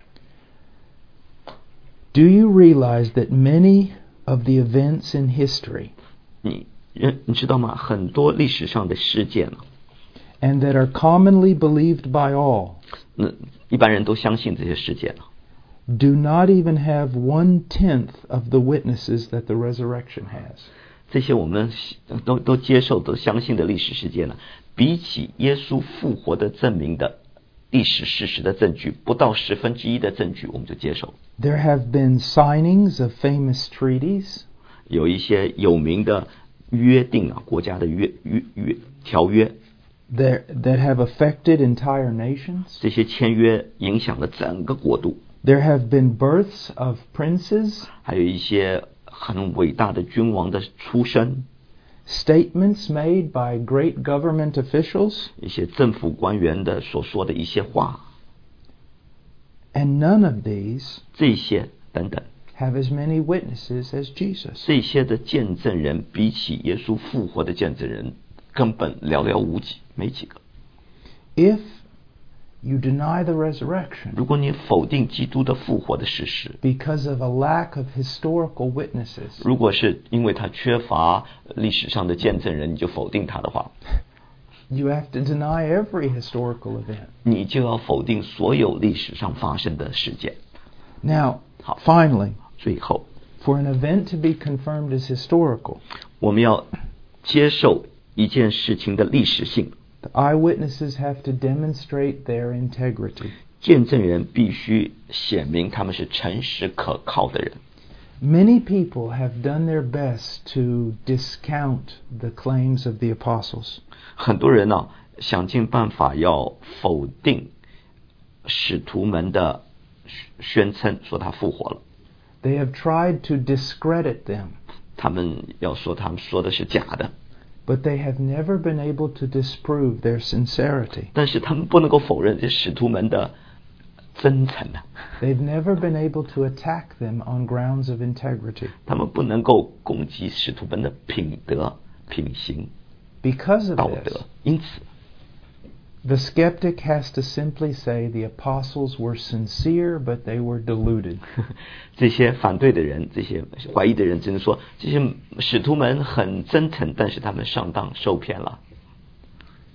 Do you realize that many of the events in history 你人你知道吗？很多历史上的事件啊， and that are commonly believed by all 那一般人都相信这些事件啊， do not even have one-tenth of the witnesses that the resurrection has. 这些我们都都接受都相信的历史事件呢，比起耶稣复活的证明的历史事实的证据，不到十分之一的证据我们就接受。 There have been signings of famous treaties 有一些有名的约定啊，国家的约约约条约， that, that have affected entire nations. 这些签约影响了整个国度。 There have been births of princes, 还有一些很伟大的君王的出生， statements made by great government officials, 一些政府官员的所说的一些话， and none of these 这些等等， have as many witnesses as Jesus. 这些的见证人比起耶稣复活的见证人根本寥寥无几，没几个。 If you deny the resurrection 如果你否定基督的复活的事实， because of a lack of historical witnesses, 如果是因为他缺乏历史上的见证人，你就否定他的话， you have to deny every historical event. 你就要否定所有历史上发生的事件。 Now, 好， finally, 最后 for an event to be confirmed as historical, 我们要接受一件事情的历史性。 the eyewitnesses have to demonstrate their integrity. 见证人必须显明他们是诚实可靠的人。 Many people have done their best to discount the claims of the apostles. 很多人呢、啊，想尽办法要否定使徒们的宣称，说他复活了。 They have tried to discredit them, 他们要说他们说的是假的， but they have never been able to disprove their sincerity. 但是他们不能够否认这使徒们的真诚啊， They've never been able to attack them on grounds of integrity. 他们不能够攻击使徒们的品德、品行、 Because of 道 this, 德。因此， the skeptic has to simply say the apostles were sincere, but they were deluded. 这些反对的人，这些怀疑的人，只能说这些使徒们很真诚，但是他们上当受骗了。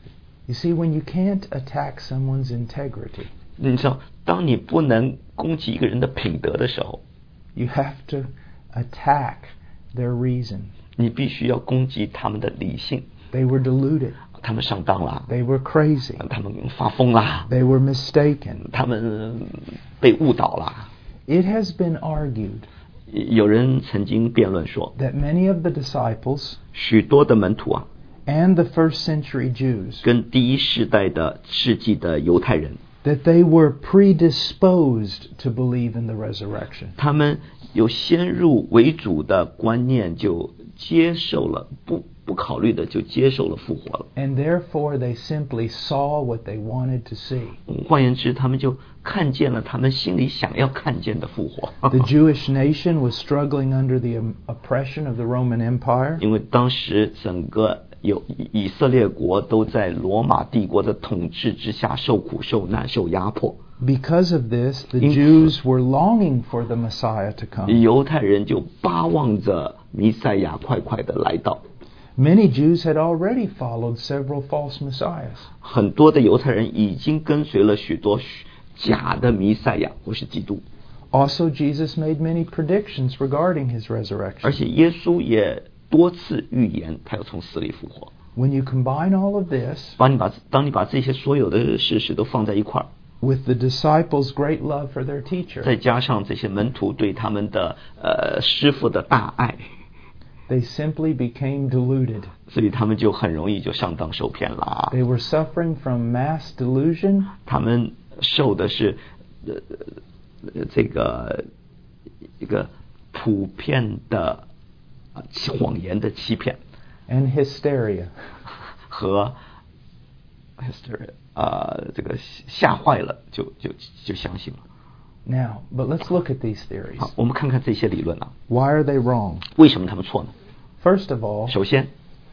You see, when you can't attack someone's integrity, 你知道，当你不能攻击一个人的品德的时候， you have to attack their reason. 你必须要攻击他们的理性。 They were deluded. 他们上当了， They were crazy. 他们发疯了， They were mistaken. 他们被误导了。 It has been argued 有人曾经辩论说， that many of the disciples 许多的门徒啊， and the first century Jews, 跟第一世代的世纪的犹太人， that they were predisposed to believe in the resurrection. 他们有先入为主的观念，就接受了，不不考虑的就接受了复活了。 And therefore they simply saw what they wanted to see. 换言之，他们就看见了他们心里想要看见的复活。 The Jewish nation was struggling under the um, oppression of the Roman Empire. 因为当时整个有以色列国都在罗马帝国的统治之下受苦受难受压迫。 Because of this, the 因此 Jews were longing for the Messiah to come. 犹太人就巴望着弥赛亚快快的来到。 Many Jews had already followed several false messiahs. 很多的犹太人已经跟随了许多假的弥赛亚或是基督。 Also, Jesus made many predictions regarding his 而 resurrection. 且耶稣也多次预言他要从死里复活。 When you combine all of this 当你把当你把这些所有的事实都放在一块儿， with the disciples' great love for their teacher, 再加上这些门徒对他们的呃师傅的大爱， they simply became deluded. 所以他们就很容易就上当受骗了。 They were suffering from mass delusion 他们受的是呃呃这个一个普遍的呃谎言的欺骗 and hysteria. 和 hysteria 呃这个吓坏了就就就相信了。 Now, but let's look at these theories. 好，我们看看这些理论啊， Why are they wrong? 为什么他们错呢？ First of all, 首先，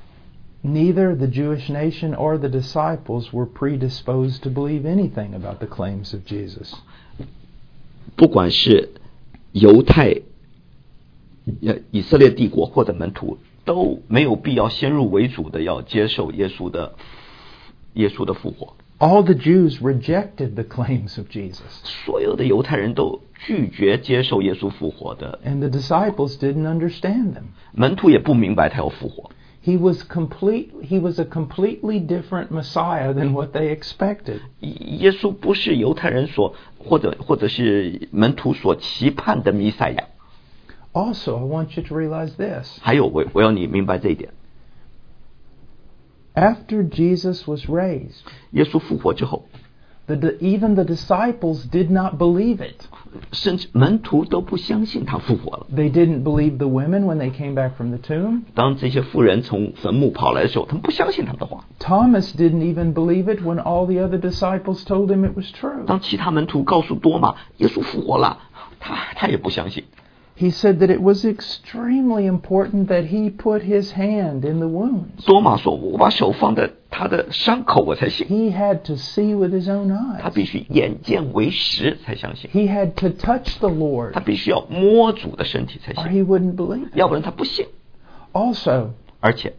neither the Jewish nation or the disciples were predisposed to believe anything about the claims of Jesus. 不管是犹太、呃以色列帝国或者门徒，都没有必要先入为主的要接受耶稣的耶稣的复活。 All the Jews rejected the claims of Jesus, 所有的犹太人都拒绝接受耶稣复活的， and the disciples didn't understand them. 门徒也不明白他要复活。 He was complete. He was a completely different Messiah than what they expected. 耶稣不是犹太人所或者或者是门徒所期盼的弥赛亚。 Also, I want you to realize this. 还有，我我要你明白这一点。 After Jesus was raised, 耶稣复活之后， the, the, even the disciples did not believe it. 甚至门徒都不相信他复活了。 They didn't believe the women when they came back from the tomb. 当这些妇人从坟墓跑来的时候，他们不相信他们的话。 Thomas didn't even believe it when all the other disciples told him it was true. 当其他门徒告诉多马耶稣复活了，他他也不相信。 He said that it was extremely important that he put his hand in the wounds. 多马说：“我把手放在他的伤口，我才信。 He had to see with his own 他 eyes. 必须眼见为实才相信， He had to touch the 他 Lord 必须要摸主的身体才 or 信， he wouldn't believe it. 要不然他不信。 Also, 而且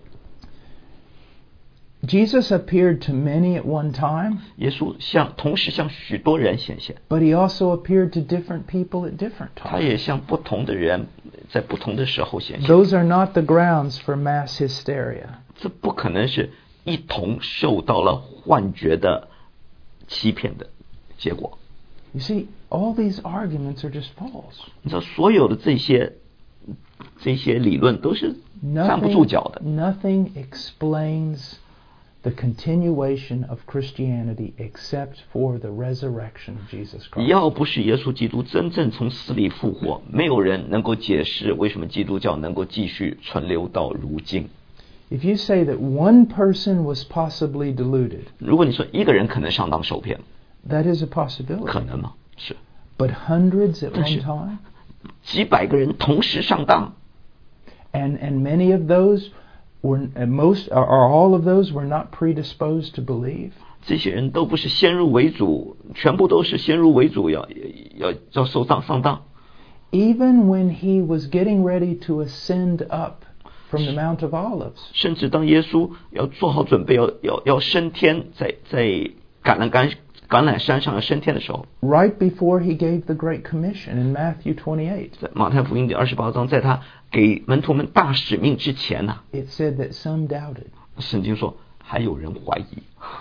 Jesus appeared to many at one time, 耶稣向同时向许多人显现， but he also appeared to different people at different 他 times. 也向不同的人在不同的时候显现。 Those are not the grounds for mass hysteria. 这不可能是一同受到了幻觉的欺骗的结果。 You see, all these arguments are just false. 你知道，所有的这些这些理论都是站不住 Nothing, 脚的。 nothing explains the continuation of Christianity except for the resurrection of Jesus Christ. 要不是耶稣基督真正从死里复活，没有人能够解释为什么基督教能够继续存留到如今。 If you say that one person was possibly deluded, 如果你说一个人可能上当受骗， that is a 可 possibility. 能吗？是。 But hundreds at 但是 one time, 几百个人同时上当， and, and many of those were, and most or all of those were not predisposed to believe. 这些人都不是先入为主，全部都是先入为主，要要要受当上当。 Even when he was getting ready to ascend up from the Mount of Olives. 甚至当耶稣要做好准备要要要升天，在在橄榄橄橄榄山上要升天的时候， Right before he gave the Great Commission in Matthew twenty-eight. 在马太福音第二十八章，在他给门徒们大使命之前呢、啊， It said that some doubted. 圣经说还有人怀疑。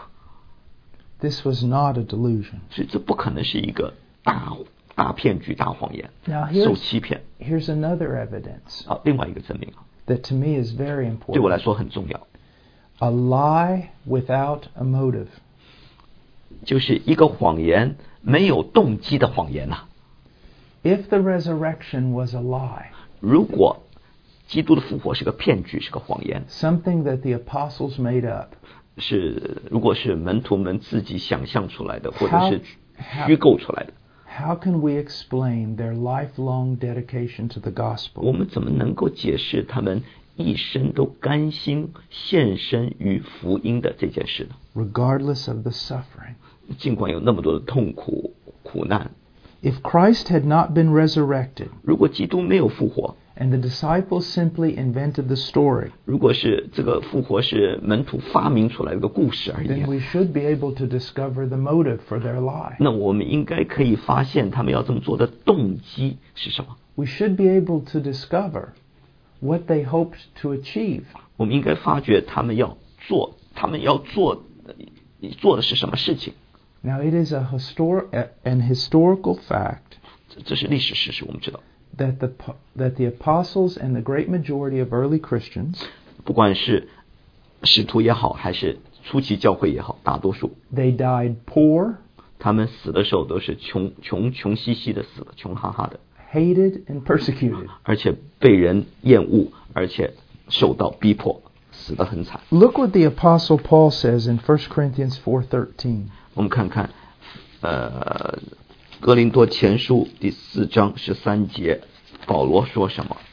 This was not a delusion. 所以这不可能是一个大大骗局、大谎言， Now 受 here's, 欺骗。 here's another evidence 啊，另外一个证明啊， that to me is very 对我来 important. 说很重要， A lie without a motive. 就是一个谎言没有动机的谎言呐、啊。 If the resurrection was a lie, 如果基督的复活是个骗局，是个谎言， something that the apostles made up, 是如果是门徒们自己想象出来的，或者 How- 是 how- 虚构出来的， how can we explain their lifelong dedication to the 我 gospel? 们怎么能够解释他们一生都甘心献身于福音的这件事呢？ Regardless of the suffering. 尽管有那么多的痛苦苦难， If Christ had not been resurrected, 如果基督没有复活， and the disciples simply invented the story, 如果是这个复活是门徒发明出来的一个故事而已 then 啊， we should be able to discover the motive for their lie. 那我们应该可以发现他们要这么做的动机是什么？ We should be able to discover what they hoped to achieve. 我们应该发觉他们要做，他们要做做的是什么事情？ Now, it is a histor- an historical fact 这这是历史事实，我们知道， that the po- that the apostles and the great majority of early Christians, 不管是使徒也好，还是初期教会也好，大多数 they died poor, 他们死的时候都是穷穷穷兮兮的死了，穷哈哈的， hated, and persecuted. 而且被人厌恶，而且受到逼迫，死得很惨。 Look what the apostle Paul says in First Corinthians four thirteen. 我们看看，呃，哥林多前书第四章十三节，保罗说什么？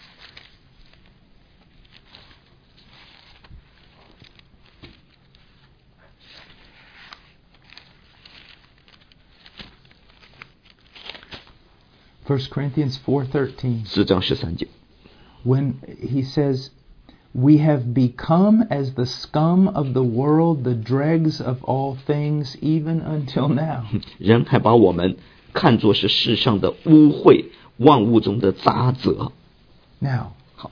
First Corinthians four thirteen. 四章十三节， When he says, "We have become as the scum of the world, the dregs of all things, even until now." 人还把我们看作是世上的污秽，万物中的渣滓。 Now, 好，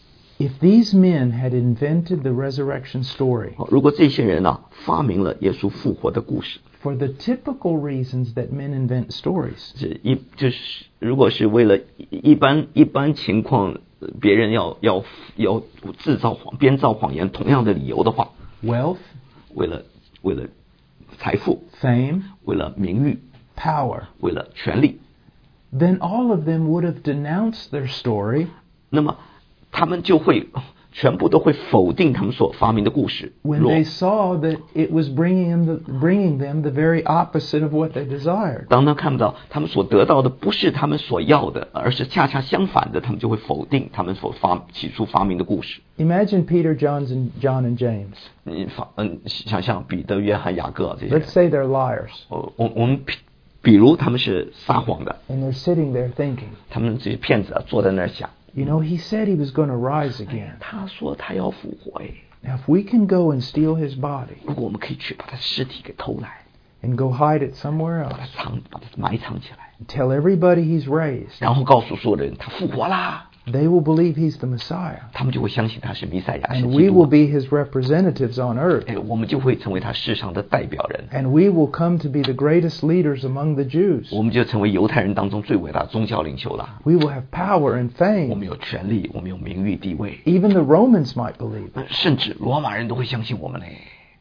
if these men had invented the resurrection story 好，如果这些人啊发明了耶稣复活的故事， for the typical reasons that men invent stories, 是一就是如果是为了一般一般情况，别人要要要制造谎编造谎言同样的理由的话， wealth, 为了为了财富， fame, 为了名誉， power, 为了权力， then all of them would have denounced their story 那么他们就会全部都会否定他们所发明的故事。 when 若 they saw that it was bringing them the, bringing them the very opposite of what they desired. 当他看不到他们所得到的不是他们所要的，而是恰恰相反的，他们就会否定他们所发起初发明的故事。 Imagine Peter, John, and John and James. 你发嗯，想象彼得、约翰、雅各这些人 Let's，say they're liars, 我我我们比比如他们是撒谎的， and they're sitting there thinking, 他们这些骗子啊坐在那儿想， you know, he said he was going to rise again. 他说他要复活哎， Now, if we can go and steal his body 如果我们可以去把他尸体给偷来， and go hide it somewhere 把他 else, 藏把他埋藏起来， tell everybody he's raised, 然后告诉所有的人他复活啦， they will believe he's the Messiah, 他们就会相信他是弥赛亚，是 and 基 we will 督， be his representatives on earth, 哎，我们就会成为他世上的代表人， and we will come to be the greatest leaders among the Jews. 我们就成为犹太人当中最伟大的宗教领袖了。 We will have power and 我 fame. 们有权利，我们有名誉地位， Even the Romans might believe it. 甚至罗马人都会相信我们嘞。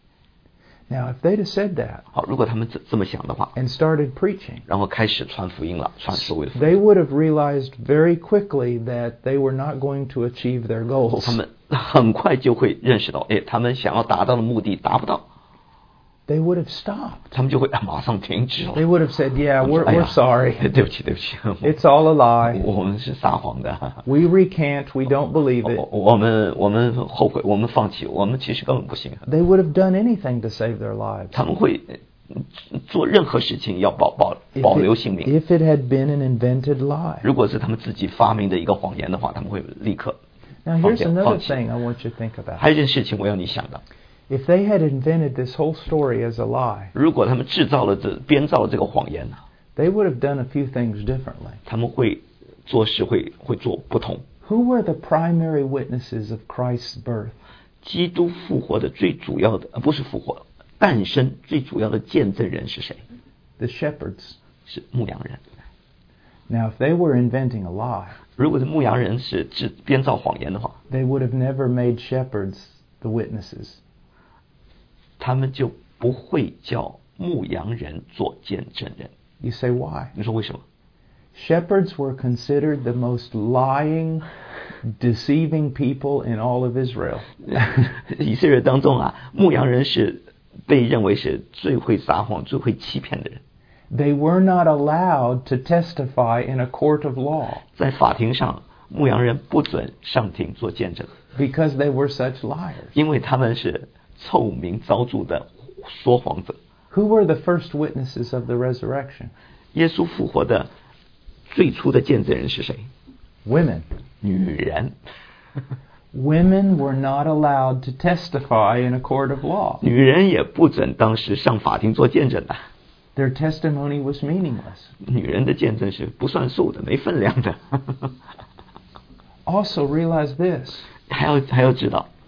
Now, if they'd have said that 好，如果他们这这么想的话， and started preaching, 然后开始传福音了，传所谓的福音， they would have realized very quickly that they were not going to achieve their 他 goals. 们很快就会认识到，哎，他们想要达到的目的达不到， They would have stopped. 他们就会啊马上停止了。 They would have said, yeah, 他们说 we're, 哎 we're 呀 sorry. 对不起，对不起， It's all a lie. 我们是撒谎的， We recant. We don't believe 我 it. 我们我们后悔，我们放弃，我们其实根本不行。 They would have done anything to save their lives. 他们会呃做任何事情要保保 If 保 it, 留性命。 if it had been an invented lie. 如果是他们自己发明的一个谎言的话，他们会立刻。 Now 放 here's 掉 another 放弃。 thing I want you to think about. 还有一件事情我要你想到， If they had invented this whole story as a lie, 如果他们制造了这编造了这个谎言呢， they would have done a few things differently. 他们会做事会会做不同。 Who were the primary witnesses of Christ's birth? 基督复活的最主要的，呃，不是复活，诞生最主要的见证人是谁？ The shepherds. 是牧羊人。 Now, if they were inventing a lie, 如果这牧羊人是制编造谎言的话， they would have never made shepherds the witnesses. 他们就不会叫牧羊人做见证人。 You say why? 你说为什么？ Shepherds were considered the most lying, deceiving people in all of Israel. 以色列当中啊，牧羊人是被认为是最会撒谎、最会欺骗的人。 They were not allowed to testify in a court of law 在法庭上，牧羊人不准上庭做见证， because they were such liars. 因为他们是臭名昭著的说谎者。 Who were the first witnesses of the resurrection? 耶稣复活的最初的见证人是谁？ Women. 女人。 Women were not allowed to testify in a court of law. 女人也不准当时上法庭做见证的。 Their testimony was meaningless. 女人的见证是不算数的，没分量的。 Also realize this. 还要还要知道，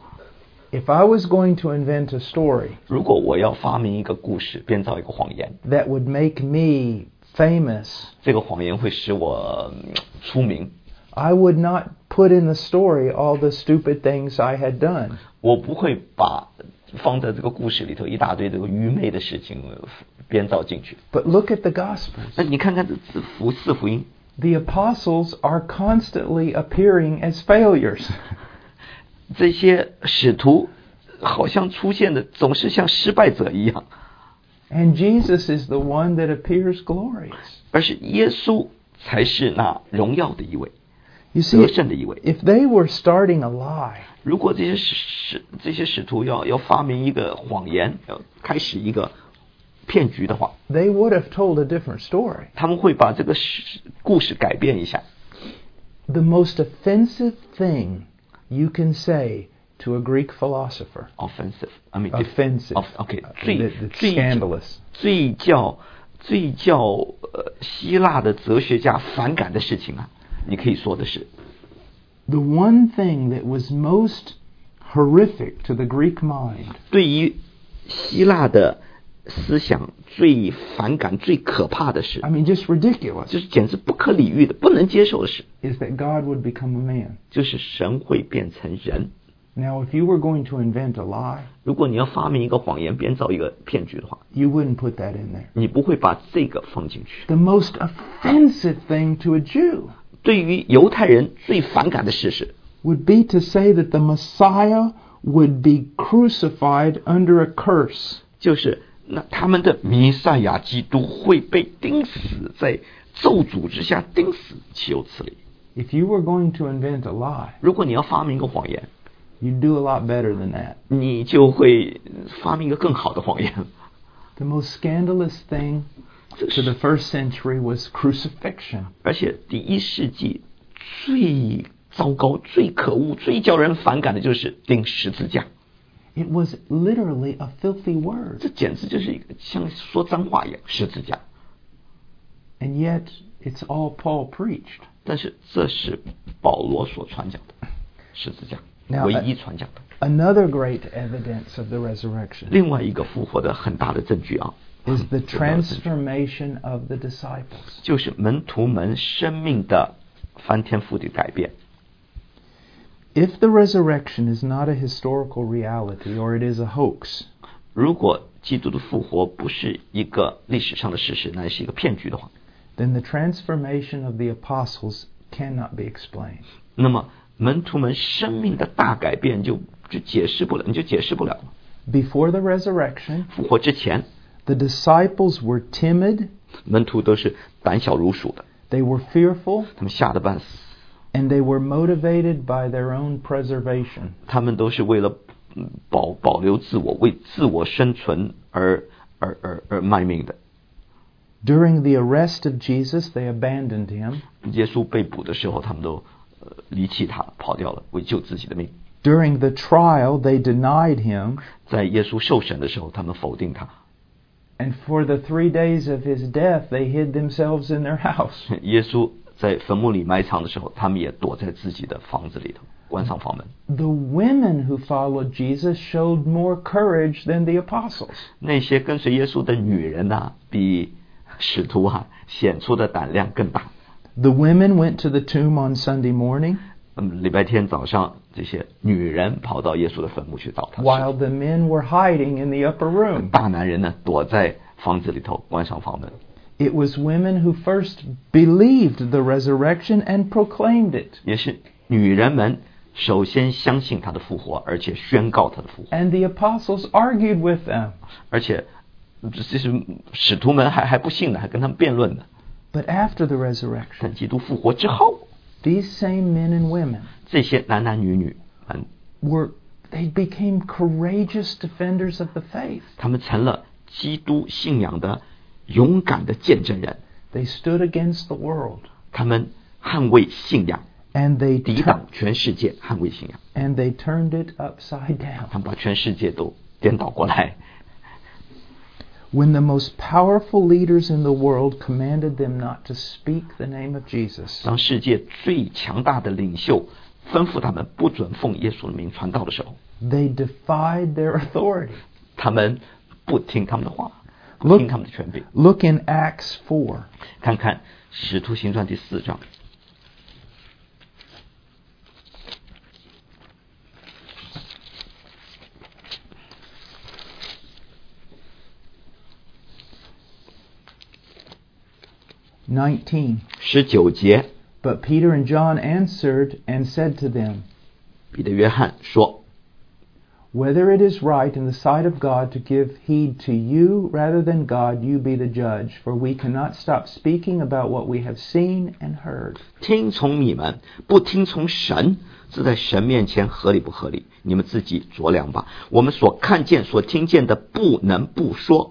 If I was going to invent a story 如果我要发明一个故事，编造一个谎言， that would make me famous, 这个谎言会使我嗯出名， I would not put in the story all the stupid things I had done. 我不会把放在这个故事里头一大堆这个愚昧的事情呃编造进去。 But look at the Gospels. 那你看看这四福四福音， The apostles are constantly appearing as failures. 这些使徒好像出现的总是像失败者一样， And Jesus is the one that appears glorious. 而是耶稣才是那荣耀的一位， You see, 得胜的一位。 if they were starting a lie, 如果这些使这些使徒要要发明一个谎言，要开始一个骗局的话， they would have told a different story. 他们会把这个事故事改变一下。 The most offensive thing you can say to a Greek philosopher, offensive, I mean offensive, of, OK， uh, 最 that- that's 最 scandalous. 最叫最叫呃希腊的哲学家反感的事情啊，你可以说的是， The one thing that was most horrific to the Greek mind 对于希腊的思想最反感、最可怕的事 I，mean, just ridiculous, 就是简直不可理喻的、不能接受的事， is that God would become a man. 就是神会变成人。 Now, if you were going to invent a lie, 如果你要发明一个谎言、编造一个骗局的话， you wouldn't put that in there. 你不会把这个放进去。 The most offensive thing to a Jew 对于犹太人最反感的事是， would be to say that the Messiah would be crucified under a curse. 就是那他们的弥赛亚基督会被钉死在咒诅之下，钉死，岂有此理！ If you were going to invent a lie, 如果你要发明一个谎言， you'd do a lot better than that. 你就会发明一个更好的谎言。 The most scandalous thing 这 to the 是 first century was crucifixion. 而且第一世纪最糟糕、最可恶、最叫人反感的就是钉十字架。 It was literally a filthy word. 这简直就是一个像说脏话一样，十字架。 And yet, it's all Paul preached. 但是这是保罗所传讲的十字架， Now, 唯一传讲的。 Another great evidence of the resurrection 另外一个复活的很大的证据啊， is the 很大的证据 transformation of the disciples. 就是门徒们生命的翻天覆地改变。 If the resurrection is not a historical reality or it is a hoax, 如果基督的复活不是一个历史上的事实，那是一个骗局的话， then the transformation of the apostles cannot be explained. 那么门徒们生命的大改变就就解释不了，你就解释不了了。 Before the resurrection, 复活之前， the disciples were timid, 门徒都是胆小如鼠的， they were fearful, 他们吓得半死， and they were motivated by their own preservation. 他们都是为了嗯保保留自我，为自我生存而而而而卖命的。 During the arrest of Jesus, they abandoned him. 耶稣被捕的时候，他们都呃离弃他了，跑掉了，为救自己的命。 During the trial, they denied him. 在耶稣受审的时候，他们否定他。 And for the three days of his death, they hid themselves in their house. 耶稣在坟墓里埋藏的时候，他们也躲在自己的房子里头，关上房门。 The women who followed Jesus showed more courage than the apostles. 那些跟随耶稣的女人啊，比使徒啊显出的胆量更大。 The women went to the tomb on Sunday morning. 嗯，礼拜天早上，这些女人跑到耶稣的坟墓去找他。 While the men were hiding in the upper room. 大男人呢，躲在房子里头，关上房门。 It was women who first believed the resurrection and proclaimed it. 也是女人们首先相信他的复活，而且宣告他的复活。 And the apostles argued with them. 而且，这是使徒们还还不信呢，还跟他们辩论呢。 But after the resurrection, 但基督复活之后， these same men and women 这些男男女女们 were they became courageous defenders of the faith. 他们成了基督信仰的勇敢的见证人。 They stood against the world. 他们捍卫信仰， And they 抵挡全世界，捍卫信仰。 and they turned it upside down. 他们把全世界都颠倒过来。 When the most powerful leaders in the world commanded them not to speak the name of Jesus, 当世界最强大的领袖吩咐他们不准奉耶稣的名传道的时候， they defied their authority. 他们不听他们的话，不听他们的权柄。 Look in Acts four. 看看使徒行传第四章。 nineteen. 十九节， But Peter and John answered and said to them, 彼得、约翰说 Whether it is right in the sight of God to give heed to you rather than God, you be the judge, for we cannot stop speaking about what we have seen and heard. 听从你们，不听从神，这在神面前合理不合理？你们自己酌量吧。我们所看见、所听见的，不能不说。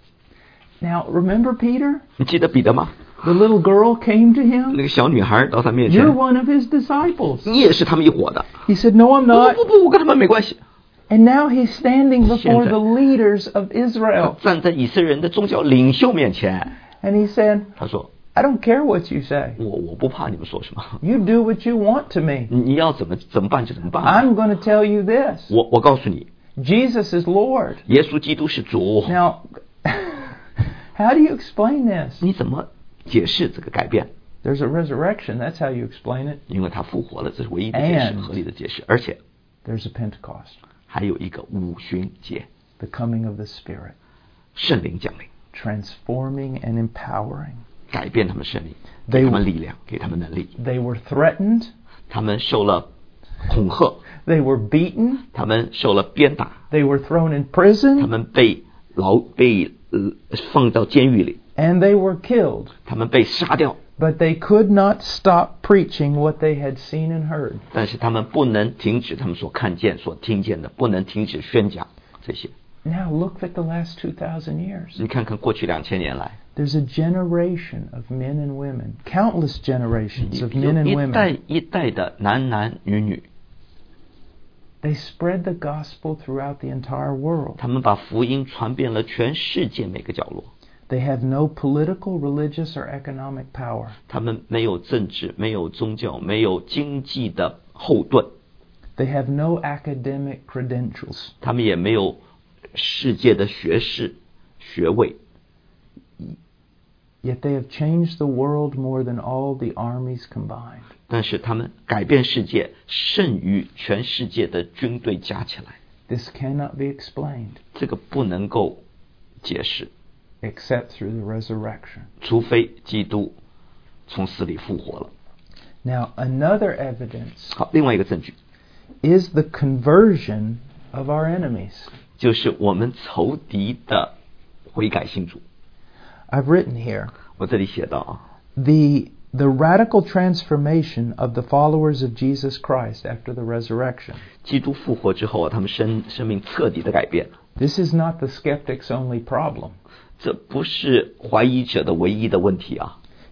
Now, remember Peter? 你记得彼得吗？ The little girl came to him. 那个小女孩到他面 You're 前， one of his disciples. 你也是他们一伙的。 He said, No, I'm 不 not. 不不，我跟他们没关系。 And now he's standing before 现在- the leaders of 他 Israel. 站在以色列人的宗教领袖面前， And he said, 他说 I don't care what you say. 我我不怕你们说什么， You do what you want to me. 你你要怎么怎么办就怎么办。 I'm going to tell you this. 我我告诉你， Jesus is Lord. 耶稣基督是主。 Now, how do you explain this? 你怎么解释这个改变？ There's a resurrection. That's how you explain it. 因为他复活了，这是唯一的解释， And- 合理的解释。而且 There's a Pentecost, 还有一个五旬节， the coming of the Spirit, 圣灵降临， transforming and empowering. 改变他们生命， They- 给他们力量，给他们能力。 They were threatened. 他们受了恐吓， They were beaten. 他们受了鞭打， They were thrown in 他 prison. 们被牢被、呃、放到监狱里， And they were killed. 他们被杀掉。 But they could not stop preaching what they had seen and heard. 但是他们不能停止他们所看见、所听见的，不能停止宣讲这些。 Now look at the last two thousand years. 你看看过去两千年来， There's a generation of men and women, countless generations 有 of men and 一代 women. 一代的男男女女， They spread the gospel throughout the entire world. 他们把福音传遍了全世界每个角落。 They have no political, religious, or economic power. 他们没有政治，没有宗教，没有经济的后盾， They have no academic credentials. 他们也没有世界的学士学位。 Yet they have changed the world more than all the armies combined. 但是他们改变世界胜于全世界的军队加起来， This cannot be explained 这个不能够解释， except through the resurrection. 除非基督从死里复活了。 Now, another evidence 好，另外一个证据 is the conversion of our enemies. 就是我们仇敌的悔改信主。 I've written here, 我这里写到啊， the the radical transformation of the followers of Jesus Christ after the resurrection. 基督复活之后啊，他们生生命彻底的改变。 This is not the skeptic's only problem. 这不是怀疑者的唯一的问题啊。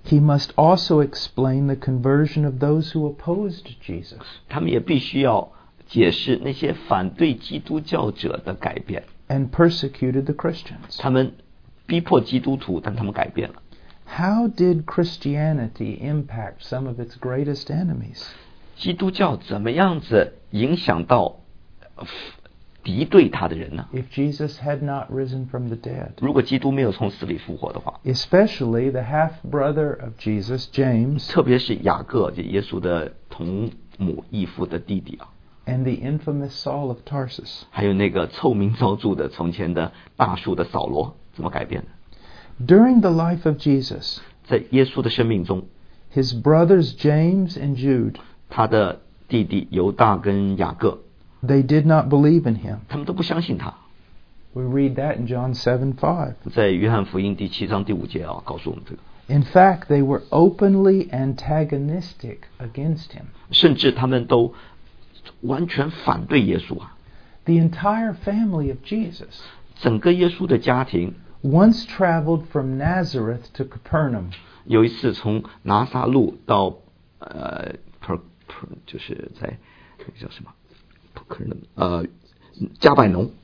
he must also explain the conversion of those who opposed Jesus. 他们也必须要解释那些反对基督教者的改变。 And persecuted the Christians. 他们逼迫基督徒，但他们改变了。 How did Christianity impact some of its greatest enemies? 基督教怎么样子影响到敌对他的人呢？ If Jesus had not risen from the dead. 如果基督没有从死里复活的话， Especially the half-brother of Jesus, James, 特别是雅各，就耶稣的同母异父的弟弟啊， and the infamous Saul of Tarsus. 还有那个臭名昭著的从前的大树的扫罗，怎么改变的？ During the life of Jesus, 在耶稣的生命中， his brothers James and Jude, 他的弟弟犹大跟雅各， they did not believe in him. 他们都不相信他。 We read that in John seven five. 在约翰福音第七章第五节啊，告诉我们这个。 In fact, they were openly antagonistic against him. 甚至他们都完全反对耶稣啊！ The entire family of Jesus 整个耶稣的家庭 once traveled from Nazareth to Capernaum. 有一次从拿撒路到呃 per per 就是在那个叫什么 per 呃加百农，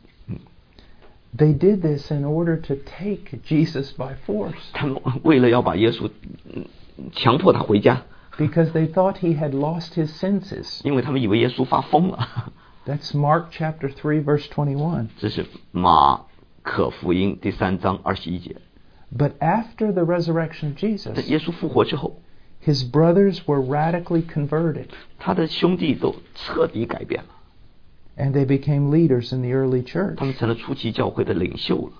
They did this in order to take Jesus by force 他们为了要把耶稣嗯强迫他回家， because they thought he had lost his senses. 因为他们以为耶稣发疯了。 That's Mark chapter three verse twenty-one. 这是马可福音第三章二十一节。 But after the resurrection of 在 Jesus, 耶稣复活之后， his brothers were radically converted 他的兄弟都彻底改变了， and they became leaders in the early church. 他们成了初期教会的领袖了。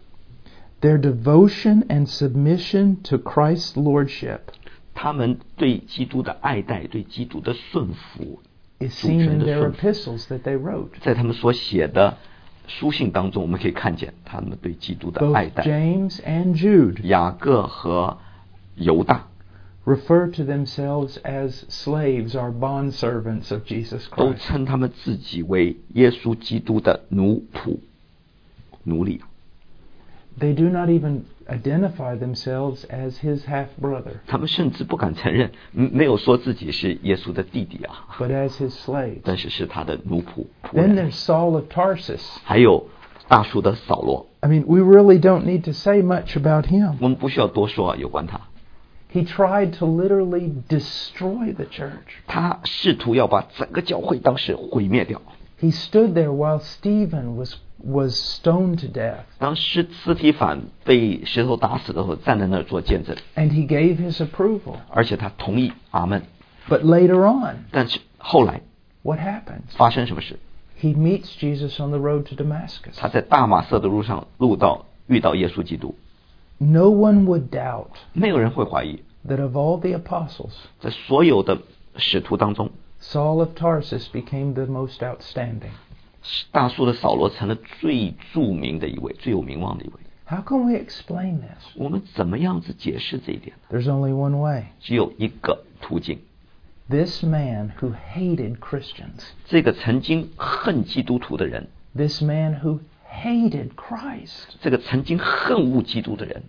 Their devotion and submission to Christ's lordship 他们对基督的爱戴，对基督的顺服， is seen in their epistles that they wrote. 在他们所写的书信当中，我们可以看见他们对基督的 Both 爱戴。 James and Jude 雅各和犹大 refer to themselves as slaves or bondservants of Jesus 都 Christ. 称他们自己为耶稣基督的奴仆、奴隶。 They do not even identify themselves as his half-brother, 他们甚至不敢承认，嗯没有说自己是耶稣的弟弟啊， but as his slaves. 但是是他的奴仆仆 Then 人。 there's Saul of Tarsus. 还有大树的扫罗， I mean, we really don't need to say much about him. 我们不需要多说啊，有关他。 He tried to literally destroy the church. 他试图要把整个教会当时毁灭掉。 He stood there while Stephen was was stoned to death, 当时斯提反被石头打死的时候，站在那儿做见证， and he gave his approval. 而且他同意阿门。 But later on, 但是后来 what happens? 发生什么事？ He meets Jesus on the road to Damascus. 他在大马色的路上路到遇到耶稣基督， No one would doubt 没有人会怀疑， that of all the apostles, 在所有的使徒当中， Saul of Tarsus became the most outstanding. 大树的扫罗成了最著名的一位，最有名望的一位。 How can we explain this? 我们怎么样子解释这一点？ There's only one way. 只有一个途径。 This man who hated Christians, 这个曾经恨基督徒的人， this man who hated Christ, 这个曾经恨恶基督的人，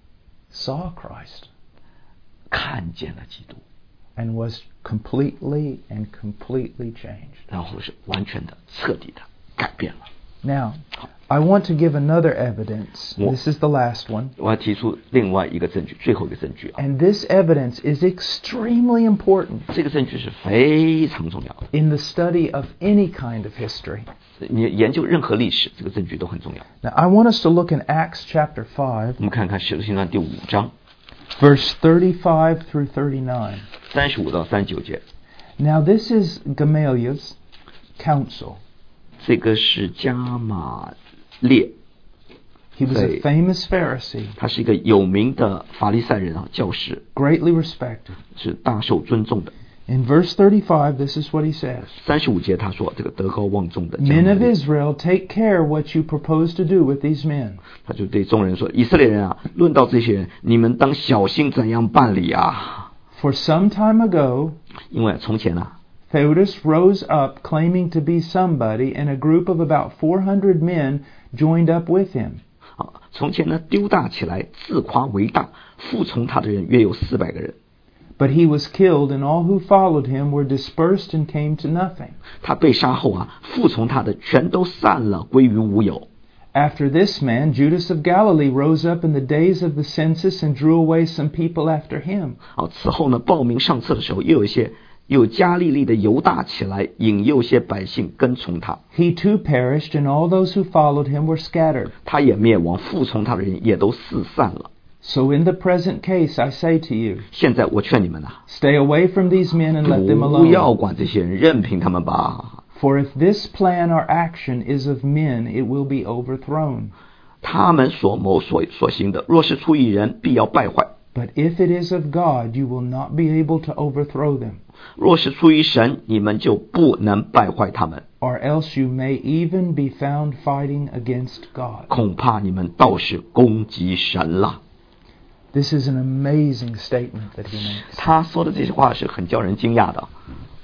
saw Christ 看见了基督， and was completely and completely changed. 然后是完全的、彻底的改变了。 Now, I want to give another evidence. What? This is the last one. 我要提出另外一个证据，最后一个证据啊， And this evidence is extremely important 这个证据是非常重要的。 in the study of any kind of history. 你研究任何历史，这个证据都很重要。 Now, I want us to look in Acts chapter five, 我们看看《使徒行传》第五章 verse thirty-five through thirty-nine. 三十五到三十九节， Now, this is Gamaliel's counsel. 这个是加马列， He was a Say- famous Pharisee, 他是一个有名的法利赛人啊，教师， greatly respected. 是大受尊重的。 In verse thirty-five, this is what he says. 三十五节他说，这个德高望重的加马 Men of 列， Israel, take care what you propose to do with these men. 他就对众人说：“以色列人啊，论到这些人，你们当小心怎样办理啊！ For some time ago, 因为从前啊， Theudas rose up claiming to be somebody, and a group of about four hundred men joined up with him. 啊，从前呢丢大起来，自夸为大，服从他的人约有四百个人。 But he was killed, and all who followed him were dispersed and came to nothing. 他被杀后啊，服从他的全都散了，归于无有。 After this man, Judas of Galilee rose up in the days of the census and drew away some people after him. 啊，此后呢，报名上册的时候，又有一些有加利利的犹大起来，引诱些百姓跟从他。 He too perished, and all those who followed him were scattered. 他也灭亡，服从他的人也都四散了。 So in the present case, I say to you, 现在我劝你们啊， stay away from these men and let them 不要 alone. 管这些人，任凭他们吧。 For if this plan or action is of men, it will be overthrown. 他们所谋所所行的，若是出于人，必要败坏； But if it is of God, you will not be able to overthrow them. 若是出于神，你们就不能败坏他们。 Or else you may even be found fighting against God. 恐怕你们倒是攻击神了。 This is an amazing statement that he makes. 他说的这些话是很叫人惊讶的。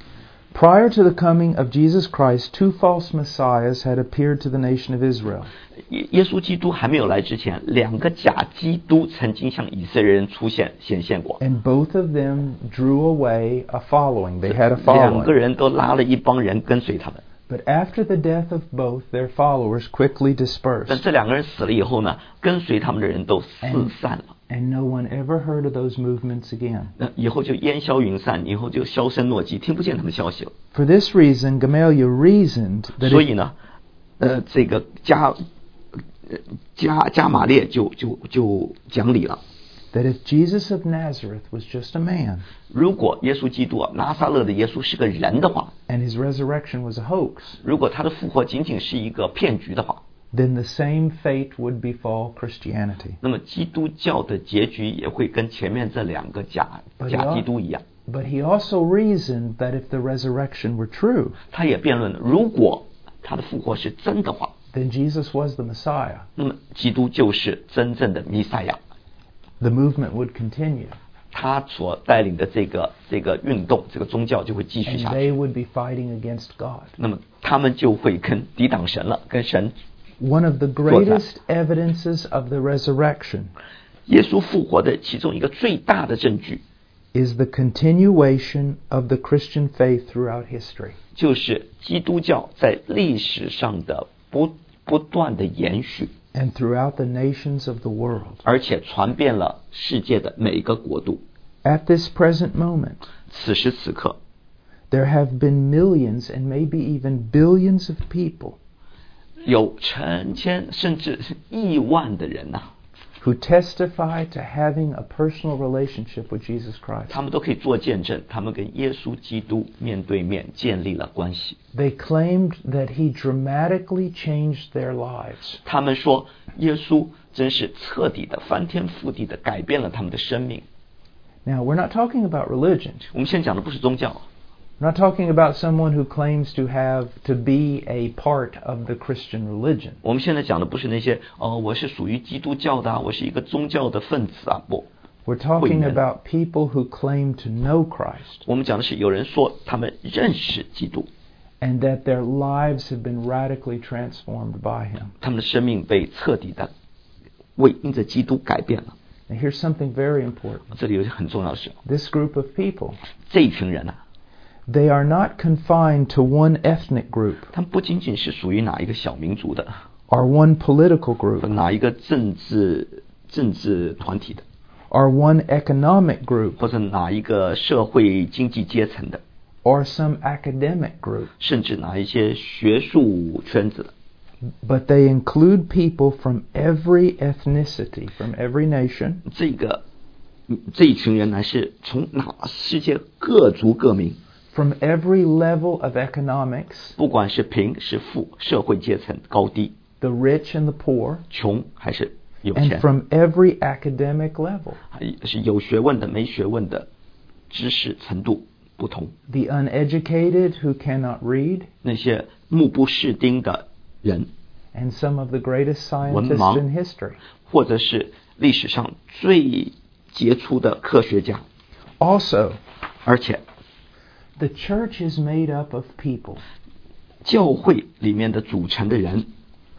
Prior to the coming of Jesus Christ, two false messiahs had appeared to the nation of Israel. 耶耶稣基督还没有来之前，两个假基督曾经向以色列人出现显现过。 And both of them drew away a following. They had a 两个 following. 人都拉了一帮人跟随他们。 But after the death of both, their followers quickly 但 dispersed. 这两个人死了以后呢，跟随他们的人都四散了。 And no one ever heard of those movements again. 那以后就烟消云散，以后就销声匿迹，听不见他们消息了。 For this reason, Gamaliel reasoned that 所 if, 以呢，呃，这个加呃加加马列就就就讲理了。 that if Jesus of Nazareth was just a man, 如果耶稣基督啊，拿撒勒的耶稣是个人的话， and his resurrection was a hoax, 如果他的复活仅仅是一个骗局的话， then the same fate would befall Christianity. 那么基督教的结局也会跟前面这两个假 But 假基督一样。 But he also reasoned that if the resurrection were true, 他也辩论，如果他的复活是真的话， then Jesus was the Messiah. 那么基督就是真正的弥赛亚。 The movement would continue, 他所带领的这个这个运动，这个宗教就会继续 and 下 they 去。 would be fighting against God. 那么他们就会跟抵挡神了，跟神。 One of the greatest evidences of the resurrection 耶稣复活的其中一个最大的证据， is the continuation of the Christian faith throughout history. 就是基督教在历史上的不不断的延续， And throughout the nations of the world. 而且传遍了世界的每一个国度。 At this present moment, 此时此刻， there have been millions and maybe even billions of people 有成千甚至是亿万的人呐、啊， who testify to having a personal relationship with Jesus Christ. 他们都可以做见证，他们跟耶稣基督面对面建立了关系。 They claimed that he dramatically changed their lives. 他们说，耶稣真是彻底的翻天覆地的改变了他们的生命。 Now, we're not talking about religion. 我们现在讲的不是宗教， We're not talking about someone who claims to have to be a part of the Christian religion. 我们现在讲的不是那些哦，我是属于基督教的、啊，我是一个宗教的分子啊，不， We're talking 会员。 about people who claim to know Christ 我们讲的是有人说他们认识基督， and that their lives have been radically transformed by him. 他们的生命被彻底的为因着基督改变了。 Now, here's something very important. 这里有很重要的是， This group of people, 这一群人啊， they are not confined to one ethnic group 他们不仅仅是属于哪一个小民族的， or one political group 哪一个政治政治团体的， or one economic group 或者哪一个社会经济阶层的， or some academic group, 甚至哪一些学术圈子的。 but they include people from every ethnicity, from every nation, 这个这一群人呢，是从哪世界各族各民， from every level of economics, 不管是贫是富，社会阶层高低， the rich and the poor, 穷还是有 and 钱， from every academic level, 还是有学问的没学问的，知识程度不同， the uneducated who cannot read, 那些目不识丁的人， and some of the greatest 文 scientists 盲 in history. 或者是历史上最杰出的科学家。 Also, 而且 the church is made up of people 教会里面的组成的人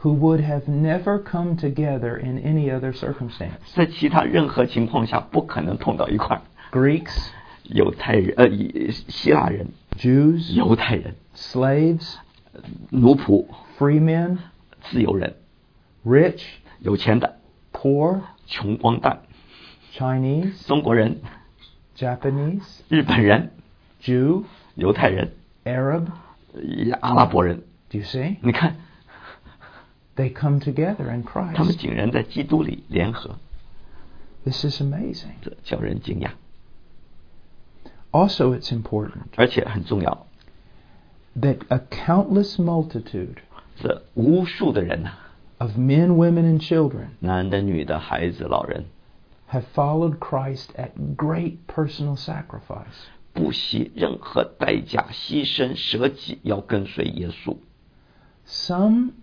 who would have never come together in any other circumstance. 在其他任何情况下不可能碰到一块儿。 Greeks, 犹太人，呃，希腊人， Jews, 犹太人， slaves, 奴仆， free men, 自由人， rich, 有钱的， poor, 穷光蛋， Chinese, 中国人， Japanese, 日本人， Jew, 犹太人， Arab. 阿拉伯人。 Do you see? 你看， They come together in 他们 Christ. 竟然在基督里联合， This is amazing. 这叫人惊讶。 Also, it's important 而且很重要， that a countless multitude 这无数的人呐、 of men, women, and children 男的、女的、孩子、老人， have followed Christ at great personal sacrifice. 不惜任何代价、牺牲、舍己，要跟随耶稣。 Some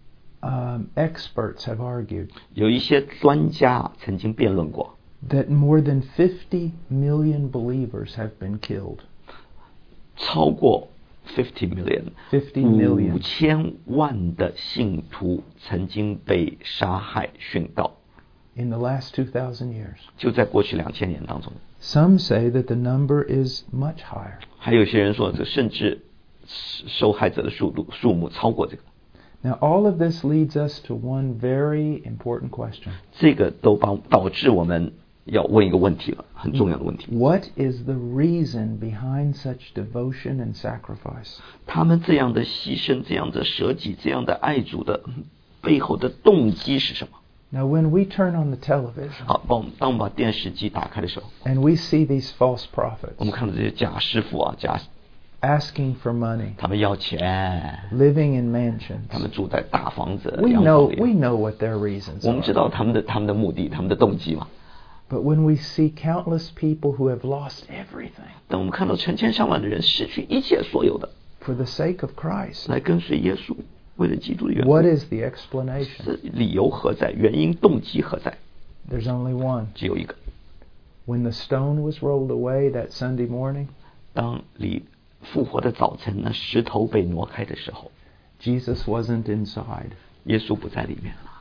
um, experts have argued 有一些专家曾经辩论过， that more than fifty million believers have been killed. 超过 fifty million, fifty million. 五千万的信徒曾经被杀害殉道， In the last two thousand years. 就在过去两千年当中。 Some say that the number is much higher. 还有些人说，这甚至受害者的数度数目超过这个。 Now, all of this leads us to one very important question. 这个都帮导致我们要问一个问题了，很重要的问题。 What is the reason behind such devotion and sacrifice? 他们这样的牺牲、这样的舍己、这样的爱主的背后的动机是什么？ Now, when we turn on the television 好，当当我们把电视机打开的时候， and we see these false 我 prophets 们看到这些假师傅啊，假 asking for money, 他们要钱， living in mansions, 他们住在大房子、 we 洋 know 房 we 里。 know what their reasons 我们知 are. 道他们的他们的目的、他们的动机嘛。 But when we see countless people who have lost everything 当我们看到成千上万的人失去一切所有的， for the sake of Christ, 来跟随耶稣，为了基督的缘故， what is the explanation? 这理由何在？原因、动机何在？ There's only one. 只有一个。 When the stone was rolled away that Sunday morning, 当离复活的早晨，那石头被挪开的时候， Jesus wasn't inside. 耶稣不在里面了，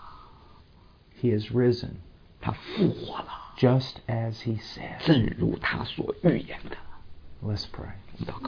He is risen, 他复活了， just as he said. 正如他所预言的。 Let's pray. 我们祷告，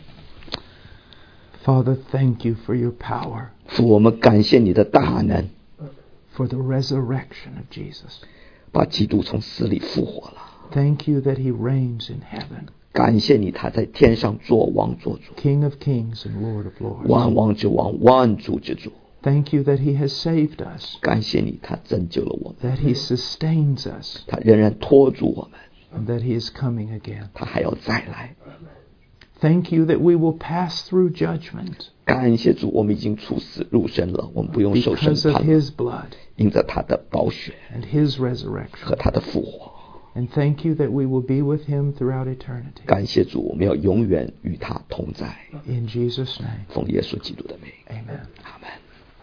Father, thank you for your power, 父，我们感谢你的大能， for the resurrection of Jesus. 把基督从死里复活了。 Thank you that he reigns in heaven, 感谢你，他在天上做王做主， King of kings and Lord of lords. 万王之王，万主之主。 Thank you that he has saved us, 感谢你，他拯救了我们， that he sustains us, 他仍然拖住我们， and that he is coming again. 他还要再来。 Thank you that we will pass through judgment 感谢主，我们已经出死入生了，我们不用受审 because of 判了， his blood 因着他的宝血 and his resurrection. 和他的复活。 And thank you that we will be with him throughout eternity. 感谢主，我们要永远与他同在。 In Jesus' name, 奉耶稣基督的名， amen. 阿门。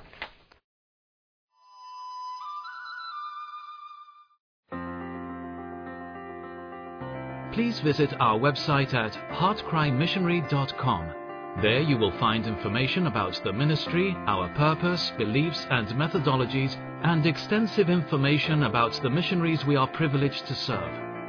Please visit our website at heartcrymissionary dot com. There you will find information about the ministry, our purpose, beliefs and methodologies, and extensive information about the missionaries we are privileged to serve.